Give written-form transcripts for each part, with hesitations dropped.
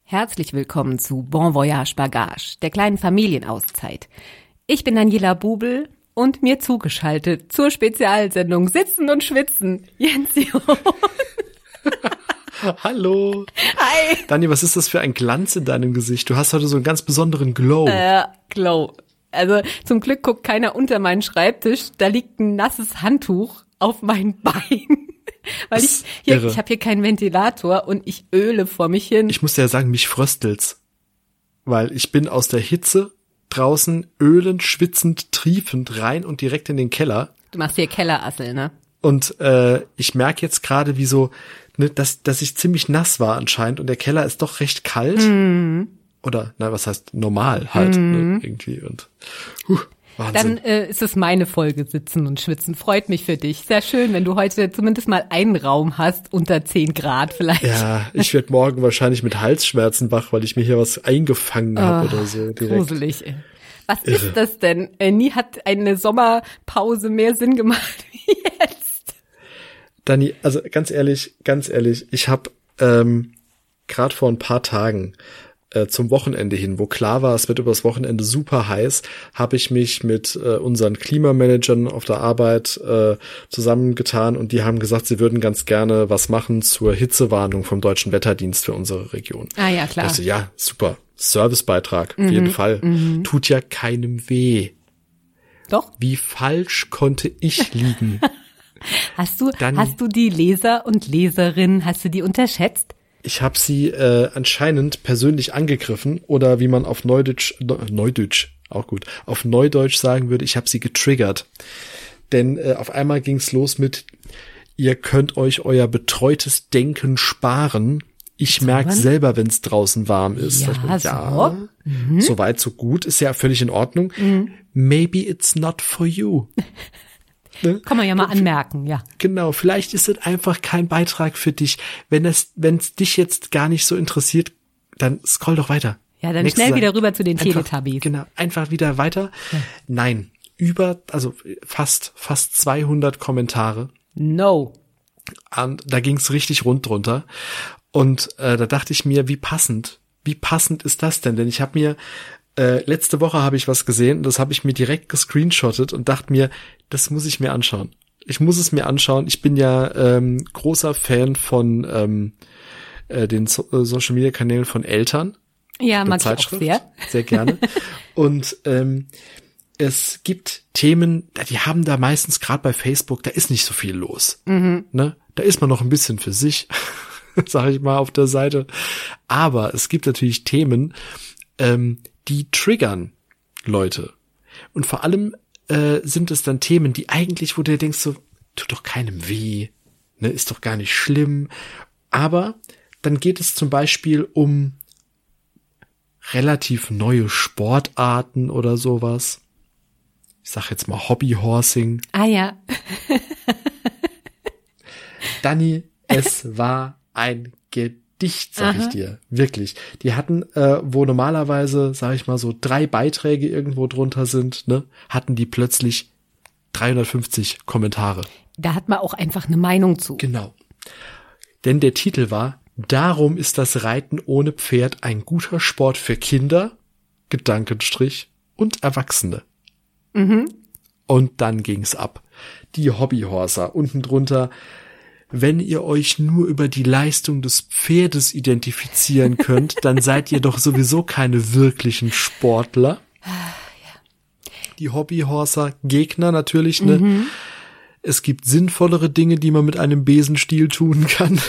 Herzlich willkommen zu Bon Voyage Bagage, der kleinen Familienauszeit. Ich bin Daniela Bubel und mir zugeschaltet zur Spezialsendung Sitzen und Schwitzen, Jens John. Hallo. Hi. Dani, was ist das für ein Glanz in deinem Gesicht? Du hast heute so einen ganz besonderen Glow. Glow. Also zum Glück guckt keiner unter meinen Schreibtisch, da liegt ein nasses Handtuch auf meinen Beinen. Weil ich habe hier keinen Ventilator und ich öle vor mich hin. Ich muss dir ja sagen, mich fröstelt's. Weil ich bin aus der Hitze draußen ölend, schwitzend, triefend rein und direkt in den Keller. Du machst hier Kellerassel, ne? Und ich merke jetzt gerade, wie so, ne, dass ich ziemlich nass war anscheinend und der Keller ist doch recht kalt. Mhm. Oder, na, was heißt normal halt, ne, irgendwie. Und Wahnsinn. Dann ist es meine Folge Sitzen und Schwitzen. Freut mich für dich. Sehr schön, wenn du heute zumindest mal einen Raum hast, unter 10 Grad vielleicht. Ja, ich werde morgen wahrscheinlich mit Halsschmerzen wach, weil ich mir hier was eingefangen habe oder so. Direkt. Gruselig. Was ist das denn? Nie hat eine Sommerpause mehr Sinn gemacht wie jetzt. Dani, also ganz ehrlich, ich habe gerade vor ein paar Tagen zum Wochenende hin, wo klar war, es wird übers Wochenende super heiß, habe ich mich mit unseren Klimamanagern auf der Arbeit zusammengetan und die haben gesagt, sie würden ganz gerne was machen zur Hitzewarnung vom Deutschen Wetterdienst für unsere Region. Ah ja, klar. Also ja, super. Servicebeitrag, auf jeden Fall. Tut ja keinem weh. Doch. Wie falsch konnte ich liegen? Hast du die Leser und Leserinnen, hast du die unterschätzt? Ich habe sie anscheinend persönlich angegriffen oder wie man auf Neudeutsch auch gut, auf Neudeutsch sagen würde, ich habe sie getriggert. Denn auf einmal ging's los mit, ihr könnt euch euer betreutes Denken sparen. Ich merke selber, wenn es draußen warm ist. Ja, so weit, so gut, ist ja völlig in Ordnung. Maybe it's not for you. Ne? Kann man ja mal anmerken, ja. Genau, vielleicht ist es einfach kein Beitrag für dich. Wenn es dich jetzt gar nicht so interessiert, dann scroll doch weiter. Ja, dann schnell wieder rüber zu den Teletubbies. Genau, einfach wieder weiter. Ja. Nein, fast 200 Kommentare. No. Und da ging's richtig rund drunter. Und da dachte ich mir, wie passend ist das denn? Denn ich habe mir letzte Woche habe ich was gesehen und das habe ich mir direkt gescreenshottet und dachte mir, das muss ich mir anschauen. Ich muss es mir anschauen. Ich bin ja großer Fan von den Social Media Kanälen von Eltern. Ja, mag ich auch sehr. Sehr gerne. Und es gibt Themen, die haben da meistens gerade bei Facebook, da ist nicht so viel los. Ne? Da ist man noch ein bisschen für sich, sage ich mal, auf der Seite. Aber es gibt natürlich Themen, die triggern Leute. Und vor allem sind es dann Themen, die eigentlich, wo du denkst so, tut doch keinem weh, ne, ist doch gar nicht schlimm. Aber dann geht es zum Beispiel um relativ neue Sportarten oder sowas. Ich sag jetzt mal Hobbyhorsing. Ah ja. Dani, es war ein Gedicht, sag ich dir, wirklich. Die hatten, wo normalerweise, sag ich mal so, 3 Beiträge irgendwo drunter sind, ne, hatten die plötzlich 350 Kommentare. Da hat man auch einfach eine Meinung zu. Genau. Denn der Titel war, darum ist das Reiten ohne Pferd ein guter Sport für Kinder, Gedankenstrich, und Erwachsene. Und dann ging's ab. Die Hobbyhorser, unten drunter, wenn ihr euch nur über die Leistung des Pferdes identifizieren könnt, dann seid ihr doch sowieso keine wirklichen Sportler. Die Hobbyhorser, Gegner natürlich, ne? Es gibt sinnvollere Dinge, die man mit einem Besenstiel tun kann.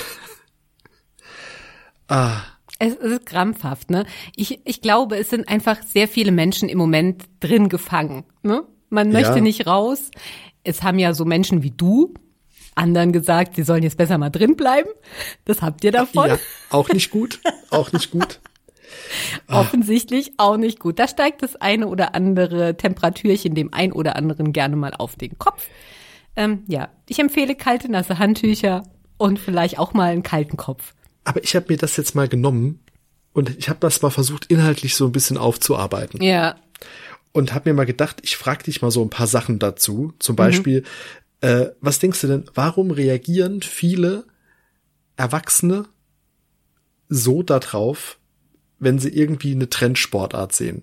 Es ist krampfhaft, ne? Ich glaube, es sind einfach sehr viele Menschen im Moment drin gefangen, ne? Man möchte nicht raus. Es haben ja so Menschen wie du anderen gesagt, sie sollen jetzt besser mal drin bleiben. Das habt ihr davon. Ja, auch nicht gut. Offensichtlich auch nicht gut. Da steigt das eine oder andere Temperatürchen dem ein oder anderen gerne mal auf den Kopf. Ich empfehle kalte, nasse Handtücher und vielleicht auch mal einen kalten Kopf. Aber ich habe mir das jetzt mal genommen und ich habe das mal versucht, inhaltlich so ein bisschen aufzuarbeiten. Ja. Und habe mir mal gedacht, ich frage dich mal so ein paar Sachen dazu. Zum Beispiel, was denkst du denn, warum reagieren viele Erwachsene so darauf, wenn sie irgendwie eine Trendsportart sehen?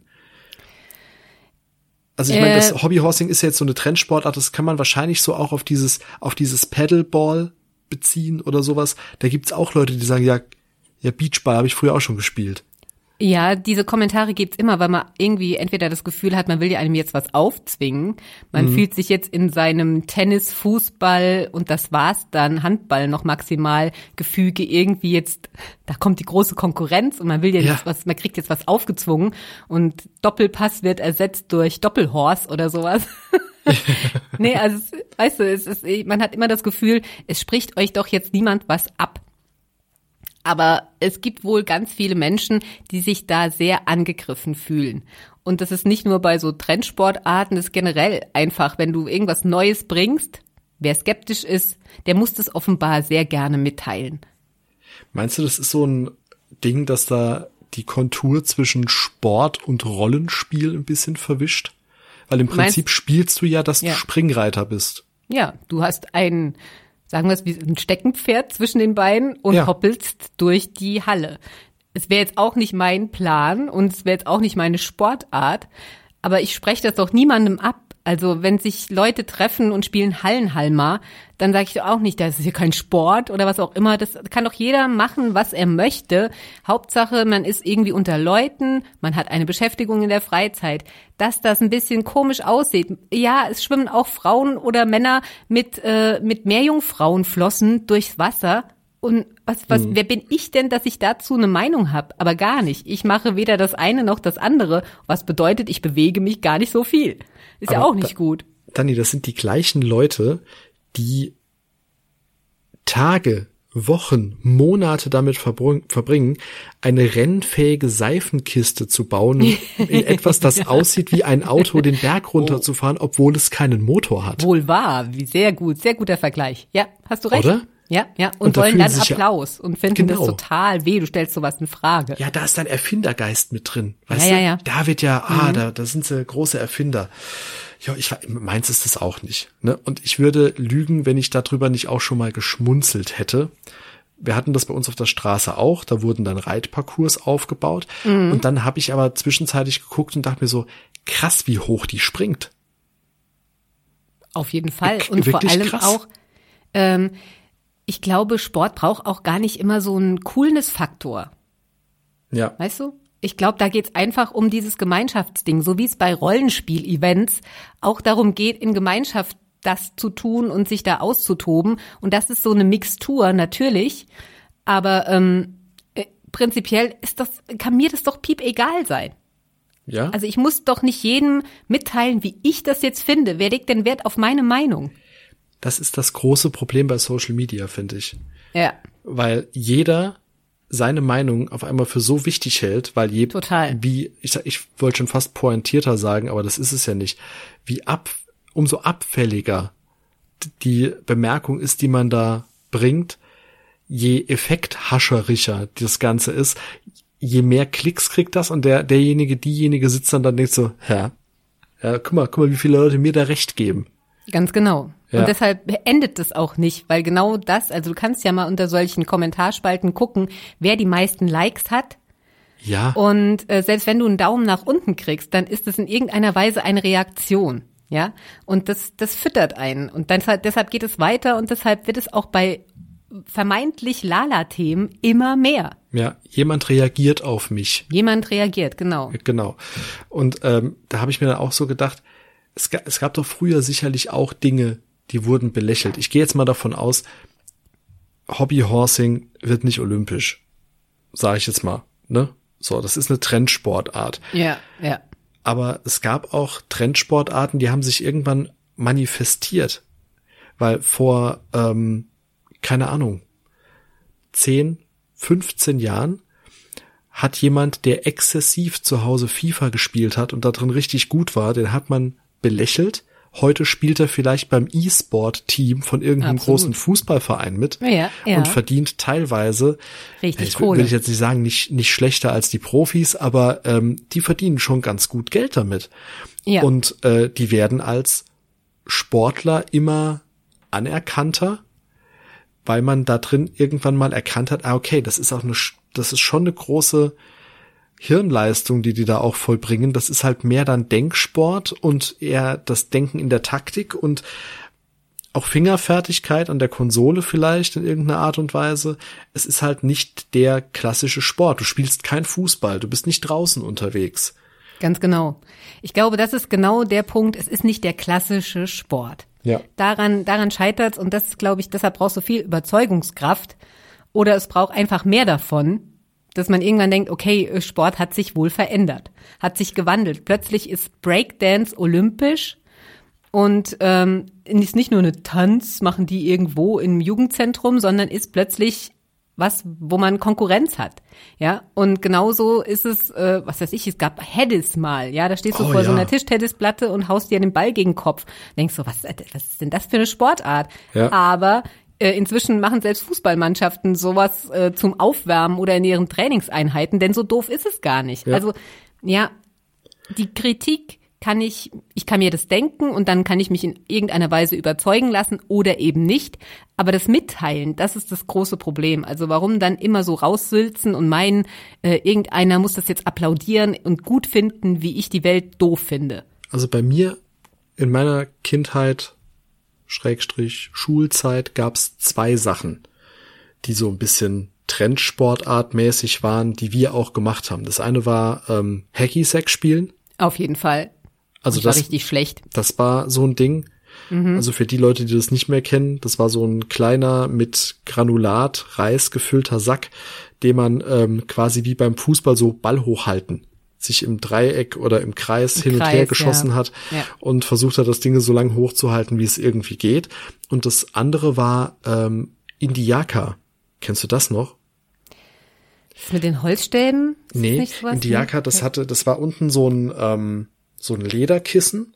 Also ich meine, das Hobbyhorsing ist ja jetzt so eine Trendsportart, das kann man wahrscheinlich so auch auf dieses Paddleball beziehen oder sowas. Da gibt's auch Leute, die sagen, ja, Beachball habe ich früher auch schon gespielt. Ja, diese Kommentare gibt's immer, weil man irgendwie entweder das Gefühl hat, man will ja einem jetzt was aufzwingen. Man fühlt sich jetzt in seinem Tennis, Fußball und das war's dann, Handball noch maximal Gefüge irgendwie jetzt, da kommt die große Konkurrenz und man will jetzt was, man kriegt jetzt was aufgezwungen und Doppelpass wird ersetzt durch Doppelhorse oder sowas. Nee, also weißt du, man hat immer das Gefühl, es spricht euch doch jetzt niemand was ab. Aber es gibt wohl ganz viele Menschen, die sich da sehr angegriffen fühlen. Und das ist nicht nur bei so Trendsportarten, das ist generell einfach, wenn du irgendwas Neues bringst, wer skeptisch ist, der muss das offenbar sehr gerne mitteilen. Meinst du, das ist so ein Ding, dass da die Kontur zwischen Sport und Rollenspiel ein bisschen verwischt? Weil im Prinzip spielst du ja, dass du Springreiter bist. Ja, du hast sagen wir es wie ein Steckenpferd zwischen den Beinen und hoppelst durch die Halle. Es wäre jetzt auch nicht mein Plan und es wäre jetzt auch nicht meine Sportart, aber ich spreche das doch niemandem ab. Also wenn sich Leute treffen und spielen Hallenhalmer, dann sage ich doch auch nicht, das ist hier kein Sport oder was auch immer. Das kann doch jeder machen, was er möchte. Hauptsache, man ist irgendwie unter Leuten, man hat eine Beschäftigung in der Freizeit. Dass das ein bisschen komisch aussieht. Ja, es schwimmen auch Frauen oder Männer mit Meerjungfrauenflossen durchs Wasser. Und wer bin ich denn, dass ich dazu eine Meinung habe? Aber gar nicht. Ich mache weder das eine noch das andere. Was bedeutet, ich bewege mich gar nicht so viel. Ist aber ja auch nicht gut. Dani, das sind die gleichen Leute, die Tage, Wochen, Monate damit verbringen, eine rennfähige Seifenkiste zu bauen, in etwas, das aussieht wie ein Auto, den Berg runterzufahren, obwohl es keinen Motor hat. Wohl wahr, wie sehr guter Vergleich. Ja, hast du recht. Oder? Ja. Und wollen dann Applaus und finden das total weh. Du stellst sowas in Frage. Ja, da ist ein Erfindergeist mit drin. Weißt du? Ja. Da wird da sind sie große Erfinder. Ja, meins ist das auch nicht. Ne? Und ich würde lügen, wenn ich darüber nicht auch schon mal geschmunzelt hätte. Wir hatten das bei uns auf der Straße auch. Da wurden dann Reitparcours aufgebaut. Und dann habe ich aber zwischenzeitlich geguckt und dachte mir so, krass, wie hoch die springt. Auf jeden Fall. Und vor allem krass. Auch, ich glaube, Sport braucht auch gar nicht immer so einen Coolness-Faktor. Ja. Weißt du? Ich glaube, da geht's einfach um dieses Gemeinschaftsding, so wie es bei Rollenspiel-Events auch darum geht, in Gemeinschaft das zu tun und sich da auszutoben. Und das ist so eine Mixtur, natürlich. Aber prinzipiell kann mir das doch piep egal sein. Ja. Also ich muss doch nicht jedem mitteilen, wie ich das jetzt finde. Wer legt denn Wert auf meine Meinung? Das ist das große Problem bei Social Media, finde ich. Ja. Weil jeder seine Meinung auf einmal für so wichtig hält, weil total. Ich wollte schon fast pointierter sagen, aber das ist es ja nicht, umso abfälliger die Bemerkung ist, die man da bringt, je effekthascherischer das Ganze ist, je mehr Klicks kriegt das und diejenige sitzt dann denkt so, ja, guck mal, wie viele Leute mir da recht geben. Ganz genau. Ja. Und deshalb endet es auch nicht, weil genau das, also du kannst ja mal unter solchen Kommentarspalten gucken, wer die meisten Likes hat. Ja. Und selbst wenn du einen Daumen nach unten kriegst, dann ist es in irgendeiner Weise eine Reaktion. Ja. Und das füttert einen. Und deshalb geht es weiter und deshalb wird es auch bei vermeintlich Lala-Themen immer mehr. Ja, jemand reagiert auf mich. Jemand reagiert, genau. Genau. Und da habe ich mir dann auch so gedacht, es gab doch früher sicherlich auch Dinge, die wurden belächelt. Ich gehe jetzt mal davon aus, Hobbyhorsing wird nicht olympisch. Sage ich jetzt mal, ne? So, das ist eine Trendsportart. Ja. Aber es gab auch Trendsportarten, die haben sich irgendwann manifestiert. Weil vor, keine Ahnung, 10, 15 Jahren hat jemand, der exzessiv zu Hause FIFA gespielt hat und da drin richtig gut war, den hat man belächelt. Heute spielt er vielleicht beim E-Sport-Team von irgendeinem großen Fußballverein mit und verdient teilweise, richtig Kohle. Will ich jetzt nicht sagen, nicht schlechter als die Profis, aber die verdienen schon ganz gut Geld damit. Ja. Und die werden als Sportler immer anerkannter, weil man da drin irgendwann mal erkannt hat, okay, das ist schon eine große Hirnleistung, die da auch vollbringen, das ist halt mehr dann Denksport und eher das Denken in der Taktik und auch Fingerfertigkeit an der Konsole vielleicht in irgendeiner Art und Weise. Es ist halt nicht der klassische Sport. Du spielst kein Fußball, du bist nicht draußen unterwegs. Ganz genau. Ich glaube, das ist genau der Punkt. Es ist nicht der klassische Sport. Ja. Daran scheitert's und das ist, glaube ich, deshalb brauchst du viel Überzeugungskraft oder es braucht einfach mehr davon, dass man irgendwann denkt, okay, Sport hat sich wohl verändert, hat sich gewandelt. Plötzlich ist Breakdance olympisch. Und ist nicht nur eine Tanz, machen die irgendwo im Jugendzentrum, sondern ist plötzlich was, wo man Konkurrenz hat. Ja, und genauso ist es, was weiß ich, es gab Tennis mal, ja, da stehst du vor so einer Tischtennisplatte und haust dir den Ball gegen den Kopf. Denkst du, was ist denn das für eine Sportart? Ja. Aber inzwischen machen selbst Fußballmannschaften sowas zum Aufwärmen oder in ihren Trainingseinheiten, denn so doof ist es gar nicht. Ja. Also, ja, die Kritik ich kann mir das denken und dann kann ich mich in irgendeiner Weise überzeugen lassen oder eben nicht. Aber das Mitteilen, das ist das große Problem. Also warum dann immer so raussülzen und meinen, irgendeiner muss das jetzt applaudieren und gut finden, wie ich die Welt doof finde. Also bei mir in meiner Kindheit, Schrägstrich Schulzeit, gab's 2 Sachen, die so ein bisschen Trendsportartmäßig waren, die wir auch gemacht haben. Das eine war Hacky-Sack spielen. Auf jeden Fall. Also das war richtig schlecht. Das war so ein Ding. Also für die Leute, die das nicht mehr kennen, das war so ein kleiner mit Granulat, Reis gefüllter Sack, den man quasi wie beim Fußball so Ball hochhalten, sich im Dreieck oder im Kreis hin und her geschossen hat und versucht hat, das Ding so lang hochzuhalten, wie es irgendwie geht. Und das andere war Indiaka. Kennst du das noch? Das mit den Holzstäben? Nee, Indiaka, das war unten so ein Lederkissen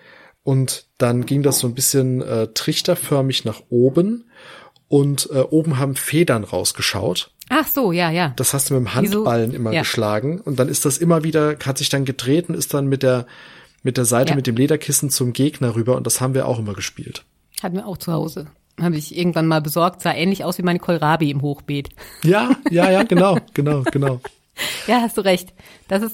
und dann ging das so ein bisschen trichterförmig nach oben und oben haben Federn rausgeschaut. Ach so, ja. Das hast du mit dem Handballen immer geschlagen und dann ist das immer wieder, hat sich dann gedreht und ist dann mit der Seite mit dem Lederkissen zum Gegner rüber und das haben wir auch immer gespielt. Hatten wir auch zu Hause. Habe ich irgendwann mal besorgt, sah ähnlich aus wie meine Kohlrabi im Hochbeet. Ja, genau. Ja, hast du recht. Aber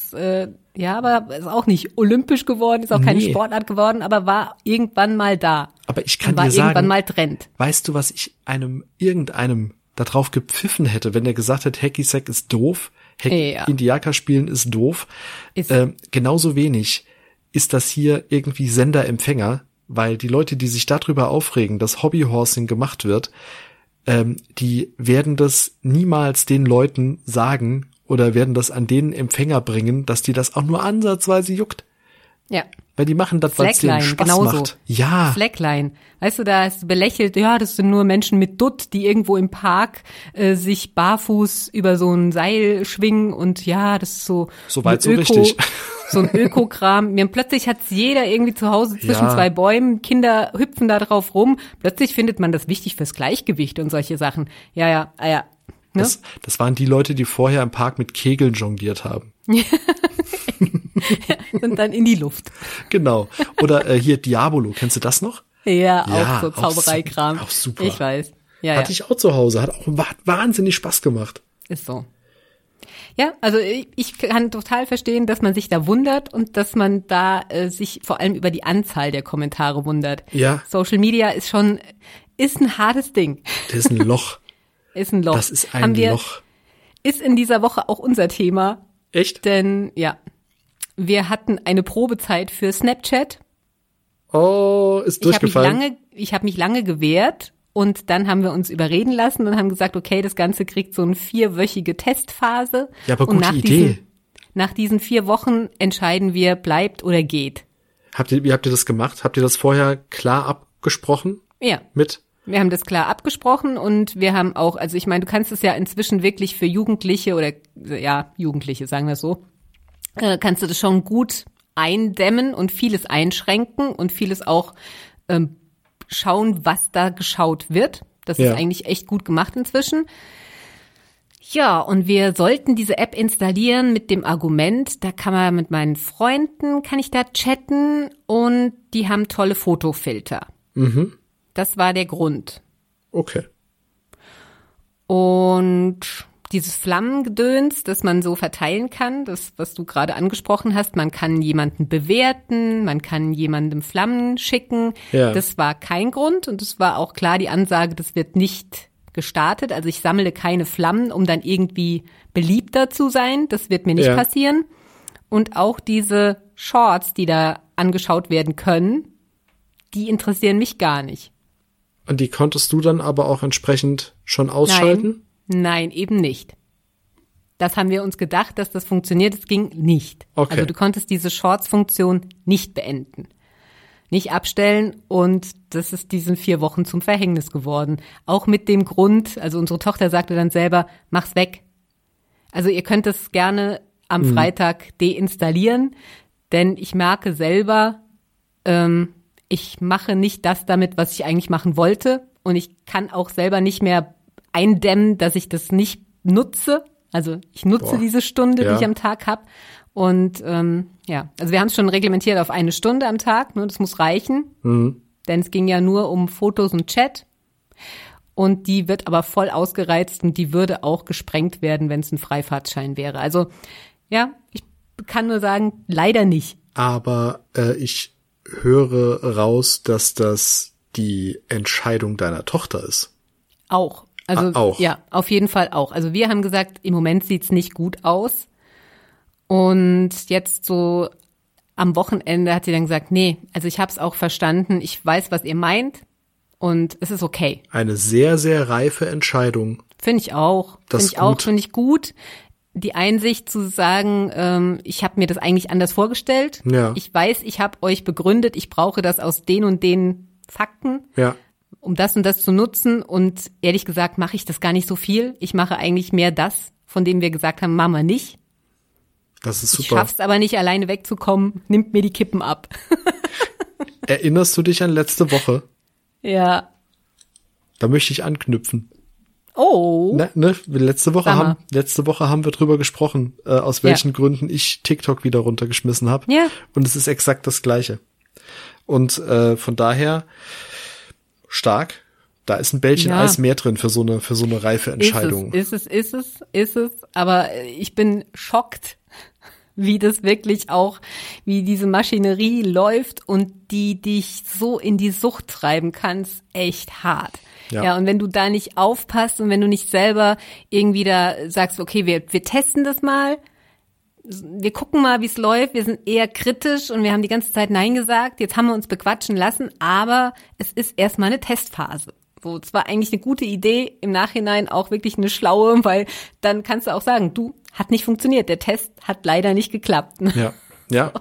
ist auch nicht olympisch geworden, ist auch keine Sportart geworden, aber war irgendwann mal da. Aber ich kann dir sagen, irgendwann mal Trend. Weißt du, was ich irgendeinem da drauf gepfiffen hätte, wenn er gesagt hat, Hacky-Sack ist doof, Indiaka spielen ist doof. Genauso wenig ist das hier irgendwie Sender-Empfänger, weil die Leute, die sich darüber aufregen, dass Hobbyhorsing gemacht wird, die werden das niemals den Leuten sagen oder werden das an den Empfänger bringen, dass die das auch nur ansatzweise juckt. Ja. Weil die machen das, weil es denen Spaß macht. Ja. Slackline. Weißt du, da ist belächelt, ja, das sind nur Menschen mit Dutt, die irgendwo im Park sich barfuß über so ein Seil schwingen und ja, das ist so weit so richtig. So ein Ökokram. Plötzlich hat's jeder irgendwie zu Hause zwischen 2 Bäumen, Kinder hüpfen da drauf rum. Plötzlich findet man das wichtig fürs Gleichgewicht und solche Sachen. Ja. Ne? Das waren die Leute, die vorher im Park mit Kegeln jongliert haben. Und dann in die Luft. Genau. Oder hier Diabolo, kennst du das noch? Ja, auch so Zaubereikram. Auch super. Ich weiß. Hatte ich auch zu Hause, hat wahnsinnig Spaß gemacht. Ist so. Ja, also ich kann total verstehen, dass man sich da wundert und dass man da sich vor allem über die Anzahl der Kommentare wundert. Ja. Social Media ist ein hartes Ding. Das ist ein Loch. Ist ein Loch. Das ist ein Loch. Ist in dieser Woche auch unser Thema. Echt? Denn, wir hatten eine Probezeit für Snapchat. Oh, ist durchgefallen. Ich habe mich lange gewehrt und dann haben wir uns überreden lassen und haben gesagt, okay, das Ganze kriegt so eine 4-wöchige Testphase. Ja, aber gute Idee. Nach diesen 4 Wochen entscheiden wir, bleibt oder geht. Wie habt ihr das gemacht? Habt ihr das vorher klar abgesprochen? Ja. Wir haben das klar abgesprochen und wir haben auch, also ich meine, du kannst es ja inzwischen wirklich für Jugendliche oder, Jugendliche, sagen wir so, kannst du das schon gut eindämmen und vieles einschränken und vieles auch schauen, was da geschaut wird. Das ist eigentlich echt gut gemacht inzwischen. Ja, und wir sollten diese App installieren mit dem Argument, da kann man mit meinen Freunden, kann ich da chatten und die haben tolle Fotofilter. Mhm. Das war der Grund. Okay. Und dieses Flammengedöns, das man so verteilen kann, das, was du gerade angesprochen hast. Man kann jemanden bewerten, man kann jemandem Flammen schicken. Ja. Das war kein Grund und es war auch klar die Ansage, das wird nicht gestartet. Also ich sammle keine Flammen, um dann irgendwie beliebter zu sein. Das wird mir nicht passieren. Und auch diese Shorts, die da angeschaut werden können, die interessieren mich gar nicht. Und die konntest du dann aber auch entsprechend schon ausschalten? Nein, eben nicht. Das haben wir uns gedacht, dass das funktioniert. Es ging nicht. Okay. Also du konntest diese Shorts-Funktion nicht beenden. Nicht abstellen und das ist diesen 4 Wochen zum Verhängnis geworden. Auch mit dem Grund, also unsere Tochter sagte dann selber, mach's weg. Also ihr könnt es gerne am Freitag deinstallieren, denn ich merke selber, ich mache nicht das damit, was ich eigentlich machen wollte und ich kann auch selber nicht mehr eindämmen, dass ich das nicht nutze. Also ich nutze diese Stunde, die ich am Tag habe. Und also wir haben es schon reglementiert auf 1 Stunde am Tag, ne, das muss reichen, denn es ging ja nur um Fotos und Chat und die wird aber voll ausgereizt und die würde auch gesprengt werden, wenn es ein Freifahrtschein wäre. Also ja, ich kann nur sagen, leider nicht. Aber ich höre raus, dass das die Entscheidung deiner Tochter ist. Auch. Also auch. Ja, auf jeden Fall auch. Also wir haben gesagt, im Moment sieht's nicht gut aus. Und jetzt so am Wochenende hat sie dann gesagt, nee, also ich habe es auch verstanden, ich weiß, was ihr meint und es ist okay. Eine sehr, sehr reife Entscheidung. Finde ich auch. Finde ich gut. Die Einsicht zu sagen, ich habe mir das eigentlich anders vorgestellt. Ja. Ich weiß, ich habe euch begründet, ich brauche das aus den und den Fakten, um das und das zu nutzen. Und ehrlich gesagt mache ich das gar nicht so viel. Ich mache eigentlich mehr das, von dem wir gesagt haben, machen wir nicht. Das ist super. Ich schaff's aber nicht, alleine wegzukommen. Nimmt mir die Kippen ab. Erinnerst du dich an letzte Woche? Ja. Da möchte ich anknüpfen. Oh. Letzte Woche haben wir drüber gesprochen, aus welchen Gründen ich TikTok wieder runtergeschmissen habe. Ja. Und es ist exakt das Gleiche. Und von daher stark. Da ist ein Bällchen Eis mehr drin für so eine reife Entscheidung. Ist es. Aber ich bin schockt, wie das wirklich auch, wie diese Maschinerie läuft und die dich so in die Sucht treiben kann, ist echt hart. Ja, und wenn du da nicht aufpasst und wenn du nicht selber irgendwie da sagst, okay, wir testen das mal, wir gucken mal, wie es läuft, wir sind eher kritisch und wir haben die ganze Zeit Nein gesagt, jetzt haben wir uns bequatschen lassen, aber es ist erstmal eine Testphase. So, es war eigentlich eine gute Idee, im Nachhinein auch wirklich eine schlaue, weil dann kannst du auch sagen, hat nicht funktioniert, der Test hat leider nicht geklappt. Ja.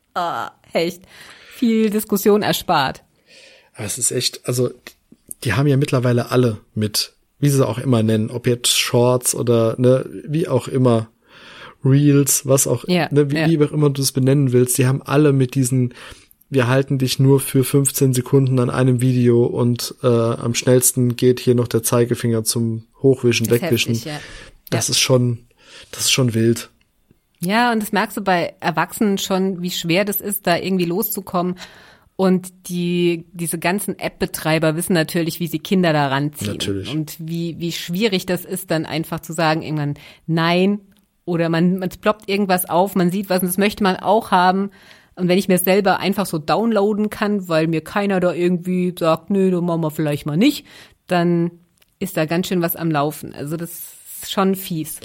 Echt, viel Diskussion erspart. Aber es ist echt, also die haben ja mittlerweile alle mit, wie sie auch immer nennen, ob jetzt Shorts oder wie auch immer, Reels, was auch, wie auch immer du es benennen willst, die haben alle mit diesen, wir halten dich nur für 15 Sekunden an einem Video und am schnellsten geht hier noch der Zeigefinger zum Hochwischen, Wegwischen. Heftig, ja. Das ist schon wild. Ja, und das merkst du bei Erwachsenen schon, wie schwer das ist, da irgendwie loszukommen. Und diese ganzen App-Betreiber wissen natürlich, wie sie Kinder da ranziehen. Natürlich. Und wie schwierig das ist, dann einfach zu sagen, irgendwann nein. Oder man ploppt irgendwas auf, man sieht was und das möchte man auch haben. Und wenn ich mir selber einfach so downloaden kann, weil mir keiner da irgendwie sagt, nö, das machen wir vielleicht mal nicht, dann ist da ganz schön was am Laufen. Also das ist schon fies.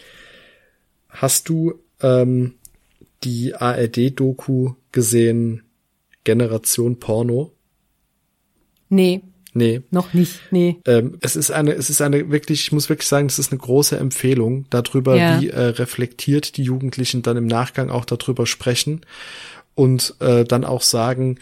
Hast du die ARD-Doku gesehen, Generation Porno? Nee. Noch nicht, nee. Es ist eine wirklich, ich muss wirklich sagen, es ist eine große Empfehlung darüber, wie reflektiert die Jugendlichen dann im Nachgang auch darüber sprechen und dann auch sagen,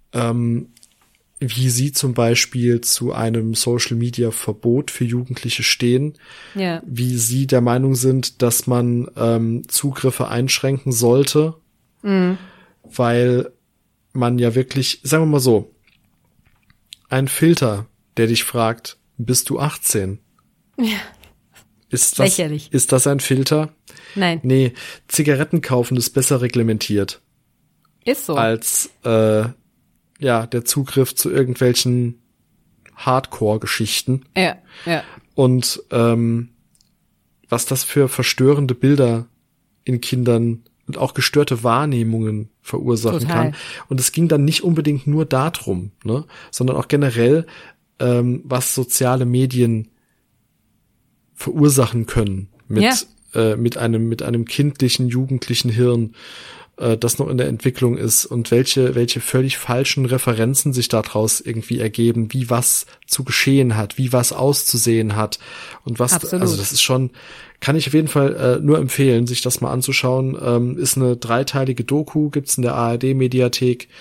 wie sie zum Beispiel zu einem Social-Media-Verbot für Jugendliche stehen, wie sie der Meinung sind, dass man Zugriffe einschränken sollte, weil man ja wirklich, sagen wir mal so, ein Filter, der dich fragt, bist du 18? Ja. Lächerlich. Ist das ein Filter? Nein. Nee, Zigaretten kaufen ist besser reglementiert. Ist so. Als der Zugriff zu irgendwelchen Hardcore-Geschichten. Ja. Und was das für verstörende Bilder in Kindern und auch gestörte Wahrnehmungen verursachen kann. Und es ging dann nicht unbedingt nur darum, ne, sondern auch generell, was soziale Medien verursachen können mit einem kindlichen, jugendlichen Hirn, das noch in der Entwicklung ist und welche völlig falschen Referenzen sich daraus irgendwie ergeben, wie was zu geschehen hat, wie was auszusehen hat und was. Absolut. Also das ist schon, kann ich auf jeden Fall nur empfehlen, sich das mal anzuschauen. Ist eine 3-teilige Doku, gibt's in der ARD-Mediathek,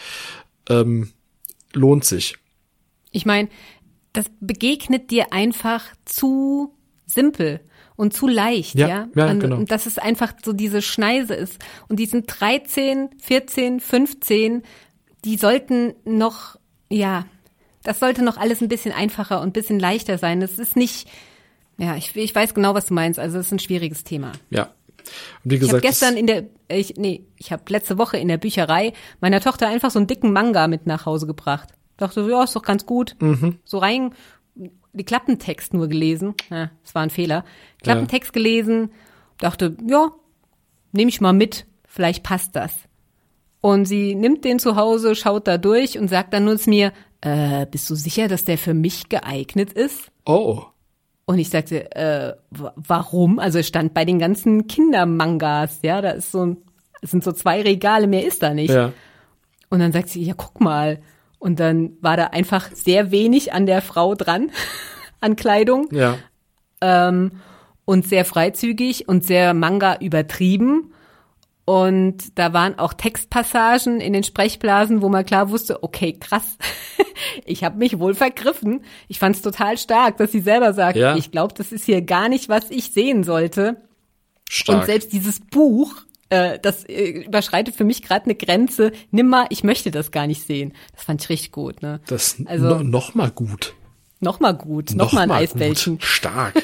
lohnt sich. Ich meine, das begegnet dir einfach zu simpel und zu leicht, ja? Genau. Und dass es einfach so diese Schneise ist. Und die sind 13, 14, 15, die sollten noch, das sollte noch alles ein bisschen einfacher und ein bisschen leichter sein. Das ist nicht, ich weiß genau, was du meinst. Also es ist ein schwieriges Thema. Ja. Und wie gesagt, ich habe letzte Woche in der Bücherei meiner Tochter einfach so einen dicken Manga mit nach Hause gebracht. Dachte, ja, ist doch ganz gut. So rein, die Klappentext nur gelesen. Ja, das war ein Fehler. Klappentext gelesen, dachte, ja, nehme ich mal mit, vielleicht passt das. Und sie nimmt den zu Hause, schaut da durch und sagt dann nur zu mir, bist du sicher, dass der für mich geeignet ist? Oh. Und ich sagte, warum? Also es stand bei den ganzen Kindermangas, ja, da ist es sind so 2 Regale, mehr ist da nicht. Ja. Und dann sagt sie, ja, guck mal. Und dann war da einfach sehr wenig an der Frau dran, an Kleidung. Ja. Und sehr freizügig und sehr Manga übertrieben. Und da waren auch Textpassagen in den Sprechblasen, wo man klar wusste, okay, krass, ich habe mich wohl vergriffen. Ich fand es total stark, dass sie selber sagt, ich glaube, das ist hier gar nicht, was ich sehen sollte. Stark. Und selbst dieses Buch, das überschreitet für mich gerade eine Grenze. Nimm mal, ich möchte das gar nicht sehen. Das fand ich richtig gut. Ne? Das noch mal gut. Noch mal gut, noch mal ein Eisbällchen. Gut. Stark.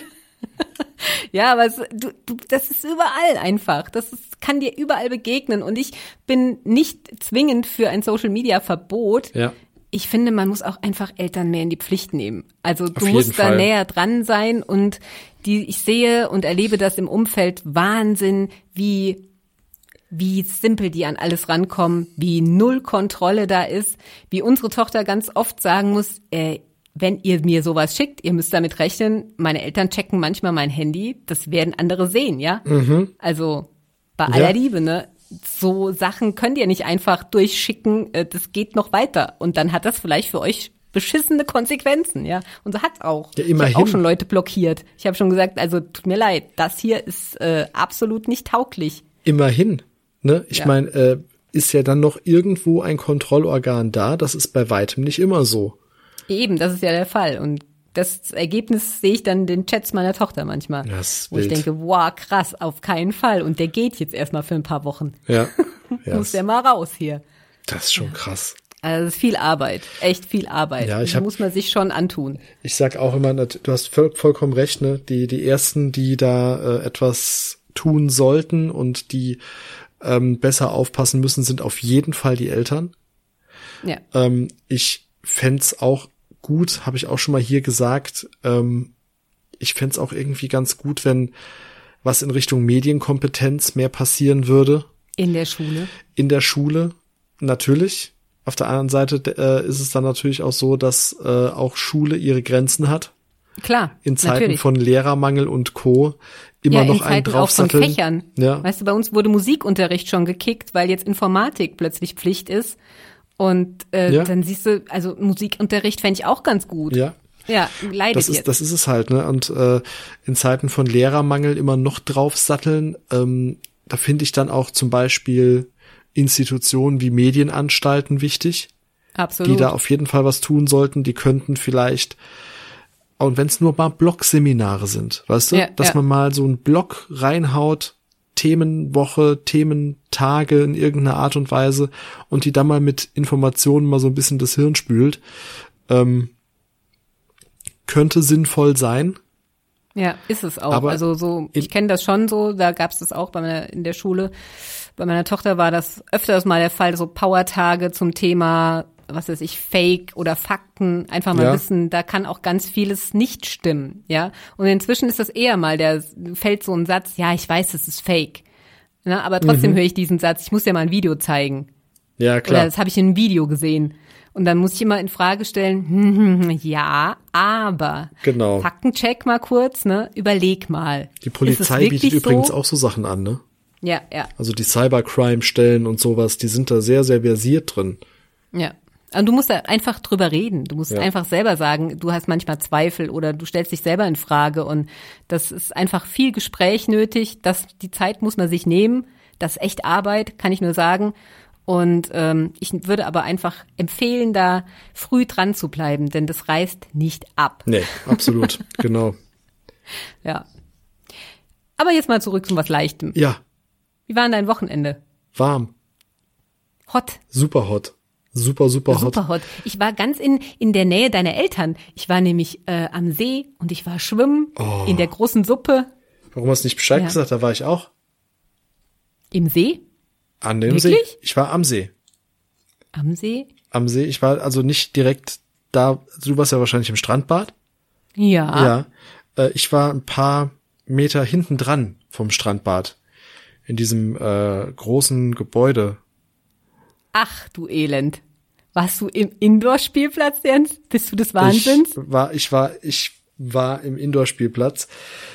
Ja, aber das ist überall einfach. Kann dir überall begegnen. Und ich bin nicht zwingend für ein Social-Media-Verbot. Ja. Ich finde, man muss auch einfach Eltern mehr in die Pflicht nehmen. Also du Auf musst jeden da Fall näher dran sein. Und ich sehe und erlebe das im Umfeld Wahnsinn, wie simpel die an alles rankommen, wie null Kontrolle da ist, wie unsere Tochter ganz oft sagen muss, wenn ihr mir sowas schickt, ihr müsst damit rechnen, meine Eltern checken manchmal mein Handy, das werden andere sehen, ja? Also bei aller Liebe, ne? So Sachen könnt ihr nicht einfach durchschicken, das geht noch weiter. Und dann hat das vielleicht für euch beschissene Konsequenzen, ja? Und so hat's auch. Ja, immerhin. Ich habe auch schon Leute blockiert. Ich habe schon gesagt, also tut mir leid, das hier ist absolut nicht tauglich. Immerhin, ne? Ich meine, ist ja dann noch irgendwo ein Kontrollorgan da, das ist bei weitem nicht immer so. Eben, das ist ja der Fall. Und das Ergebnis sehe ich dann in den Chats meiner Tochter manchmal. Wo ich denke, wow, krass, auf keinen Fall. Und der geht jetzt erstmal für ein paar Wochen. Ja. Muss der mal raus hier. Das ist schon krass. Also es ist viel Arbeit, echt viel Arbeit. Ja, das muss man sich schon antun. Ich sag auch immer, du hast vollkommen recht, ne? Die ersten, die da etwas tun sollten und die besser aufpassen müssen, sind auf jeden Fall die Eltern. Ja. Ich fänd's auch gut, habe ich auch schon mal hier gesagt, ich fänd's auch irgendwie ganz gut, wenn was in Richtung Medienkompetenz mehr passieren würde. In der Schule? In der Schule, natürlich. Auf der anderen Seite ist es dann natürlich auch so, dass auch Schule ihre Grenzen hat. Klar, in Zeiten natürlich. Von Lehrermangel und Co. immer noch einen draufsatteln. Auch von Fächern. Ja. Weißt du, bei uns wurde Musikunterricht schon gekickt, weil jetzt Informatik plötzlich Pflicht ist. Und dann siehst du, also Musikunterricht fände ich auch ganz gut. Ja. Ja, leidet jetzt. Das ist es halt, ne? Und in Zeiten von Lehrermangel immer noch draufsatteln, da finde ich dann auch zum Beispiel Institutionen wie Medienanstalten wichtig. Absolut. Die da auf jeden Fall was tun sollten. Die könnten vielleicht, und wenn es nur mal Blogseminare sind, weißt du, dass man mal so einen Blog reinhaut, Themenwoche, Thementage in irgendeiner Art und Weise und die dann mal mit Informationen mal so ein bisschen das Hirn spült, könnte sinnvoll sein. Ja, ist es auch. Aber also so, ich kenne das schon so, da gab es das auch in der Schule. Bei meiner Tochter war das öfters mal der Fall, so Powertage zum Thema was weiß ich, Fake oder Fakten, einfach mal wissen, da kann auch ganz vieles nicht stimmen, ja. Und inzwischen ist das eher mal, fällt so ein Satz, ja, ich weiß, es ist Fake. Ne, aber trotzdem höre ich diesen Satz, ich muss dir mal ein Video zeigen. Ja, klar. Oder das habe ich in einem Video gesehen. Und dann muss ich immer in Frage stellen, ja, aber. Genau. Faktencheck mal kurz, ne? Überleg mal. Die Polizei bietet übrigens auch so Sachen an, ne? Ja. Also die Cybercrime-Stellen und sowas, die sind da sehr, sehr versiert drin. Ja. Und du musst da einfach drüber reden. Du musst einfach selber sagen, du hast manchmal Zweifel oder du stellst dich selber in Frage. Und das ist einfach viel Gespräch nötig. Die Zeit muss man sich nehmen. Das ist echt Arbeit, kann ich nur sagen. Und ich würde aber einfach empfehlen, da früh dran zu bleiben, denn das reißt nicht ab. Nee, absolut, genau. Ja. Aber jetzt mal zurück zu was Leichtem. Ja. Wie war denn dein Wochenende? Warm. Hot. Super hot. Super hot. Super hot. Ich war ganz in der Nähe deiner Eltern. Ich war nämlich am See und ich war schwimmen in der großen Suppe. Warum hast du nicht Bescheid gesagt? Da war ich auch. Im See? An dem Wirklich? See. Ich war am See. Am See? Am See. Ich war also nicht direkt da. Du warst ja wahrscheinlich im Strandbad. Ja. Ja. Ich war ein paar Meter hinten dran vom Strandbad. In diesem großen Gebäude. Ach, du Elend. Warst du im Indoor-Spielplatz, Jens? Bist du des Wahnsinns? Ich war im Indoor-Spielplatz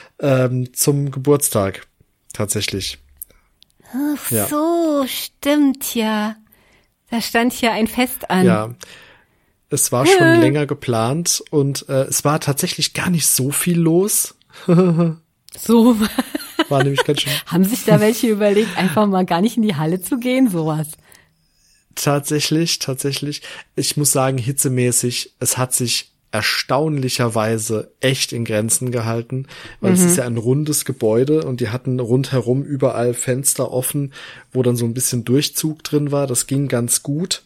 zum Geburtstag. Tatsächlich. Ach so, stimmt ja. Da stand ja ein Fest an. Ja, es war schon länger geplant und es war tatsächlich gar nicht so viel los. So. War nämlich ganz schön. Haben sich da welche überlegt, einfach mal gar nicht in die Halle zu gehen, sowas? Tatsächlich. Ich muss sagen, hitzemäßig, es hat sich erstaunlicherweise echt in Grenzen gehalten, weil es ist ja ein rundes Gebäude und die hatten rundherum überall Fenster offen, wo dann so ein bisschen Durchzug drin war. Das ging ganz gut.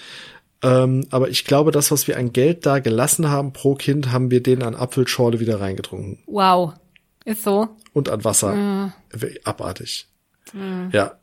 Aber ich glaube, das, was wir an Geld da gelassen haben pro Kind, haben wir denen an Apfelschorle wieder reingetrunken. Wow. Ist so. Und an Wasser. Abartig. Ja.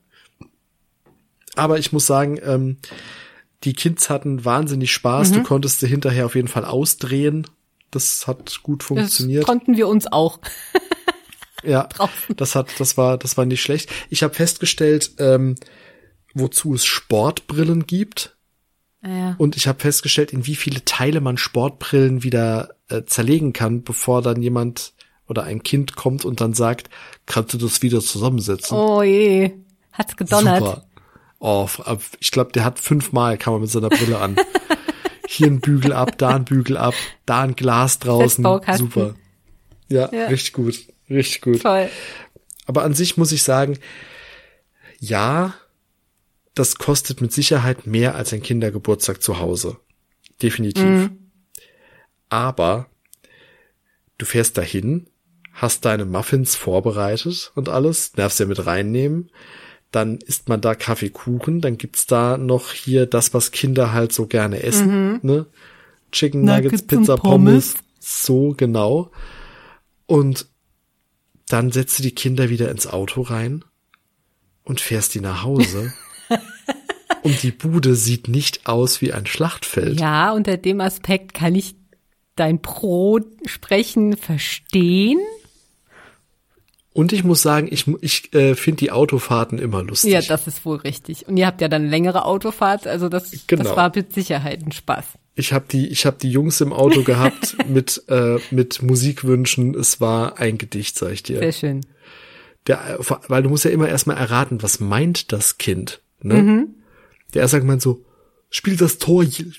Aber ich muss sagen, die Kids hatten wahnsinnig Spaß. Du konntest sie hinterher auf jeden Fall ausdrehen. Das hat gut funktioniert. Das konnten wir uns auch. Ja, das war nicht schlecht. Ich habe festgestellt, wozu es Sportbrillen gibt. Ja. Und ich habe festgestellt, in wie viele Teile man Sportbrillen wieder zerlegen kann, bevor dann jemand oder ein Kind kommt und dann sagt, kannst du das wieder zusammensetzen? Oh je, hat's gedonnert. Super. Oh, ich glaube, der hat 5-mal, kam er mit seiner Brille an. Hier ein Bügel ab, da ein Bügel ab, da ein Glas draußen. Super. Ja, richtig gut. Toll. Aber an sich muss ich sagen, ja, das kostet mit Sicherheit mehr als ein Kindergeburtstag zu Hause. Definitiv. Aber du fährst dahin, hast deine Muffins vorbereitet und alles, darfst ja mit reinnehmen. Dann isst man da Kaffeekuchen, dann gibt's da noch hier das, was Kinder halt so gerne essen, ne? Chicken Nuggets, Pizza, Pommes. So genau. Und dann setzt du die Kinder wieder ins Auto rein und fährst die nach Hause. Und die Bude sieht nicht aus wie ein Schlachtfeld. Ja, unter dem Aspekt kann ich dein Pro-Sprechen verstehen. Und ich muss sagen, ich finde die Autofahrten immer lustig. Ja, das ist wohl richtig. Und ihr habt ja dann längere Autofahrt, also das war mit Sicherheit ein Spaß. Ich hab die Jungs im Auto gehabt mit Musikwünschen. Es war ein Gedicht, sag ich dir. Sehr schön. Weil du musst ja immer erstmal erraten, was meint das Kind, ne? Der erst sagt man so, spiel das Torlied.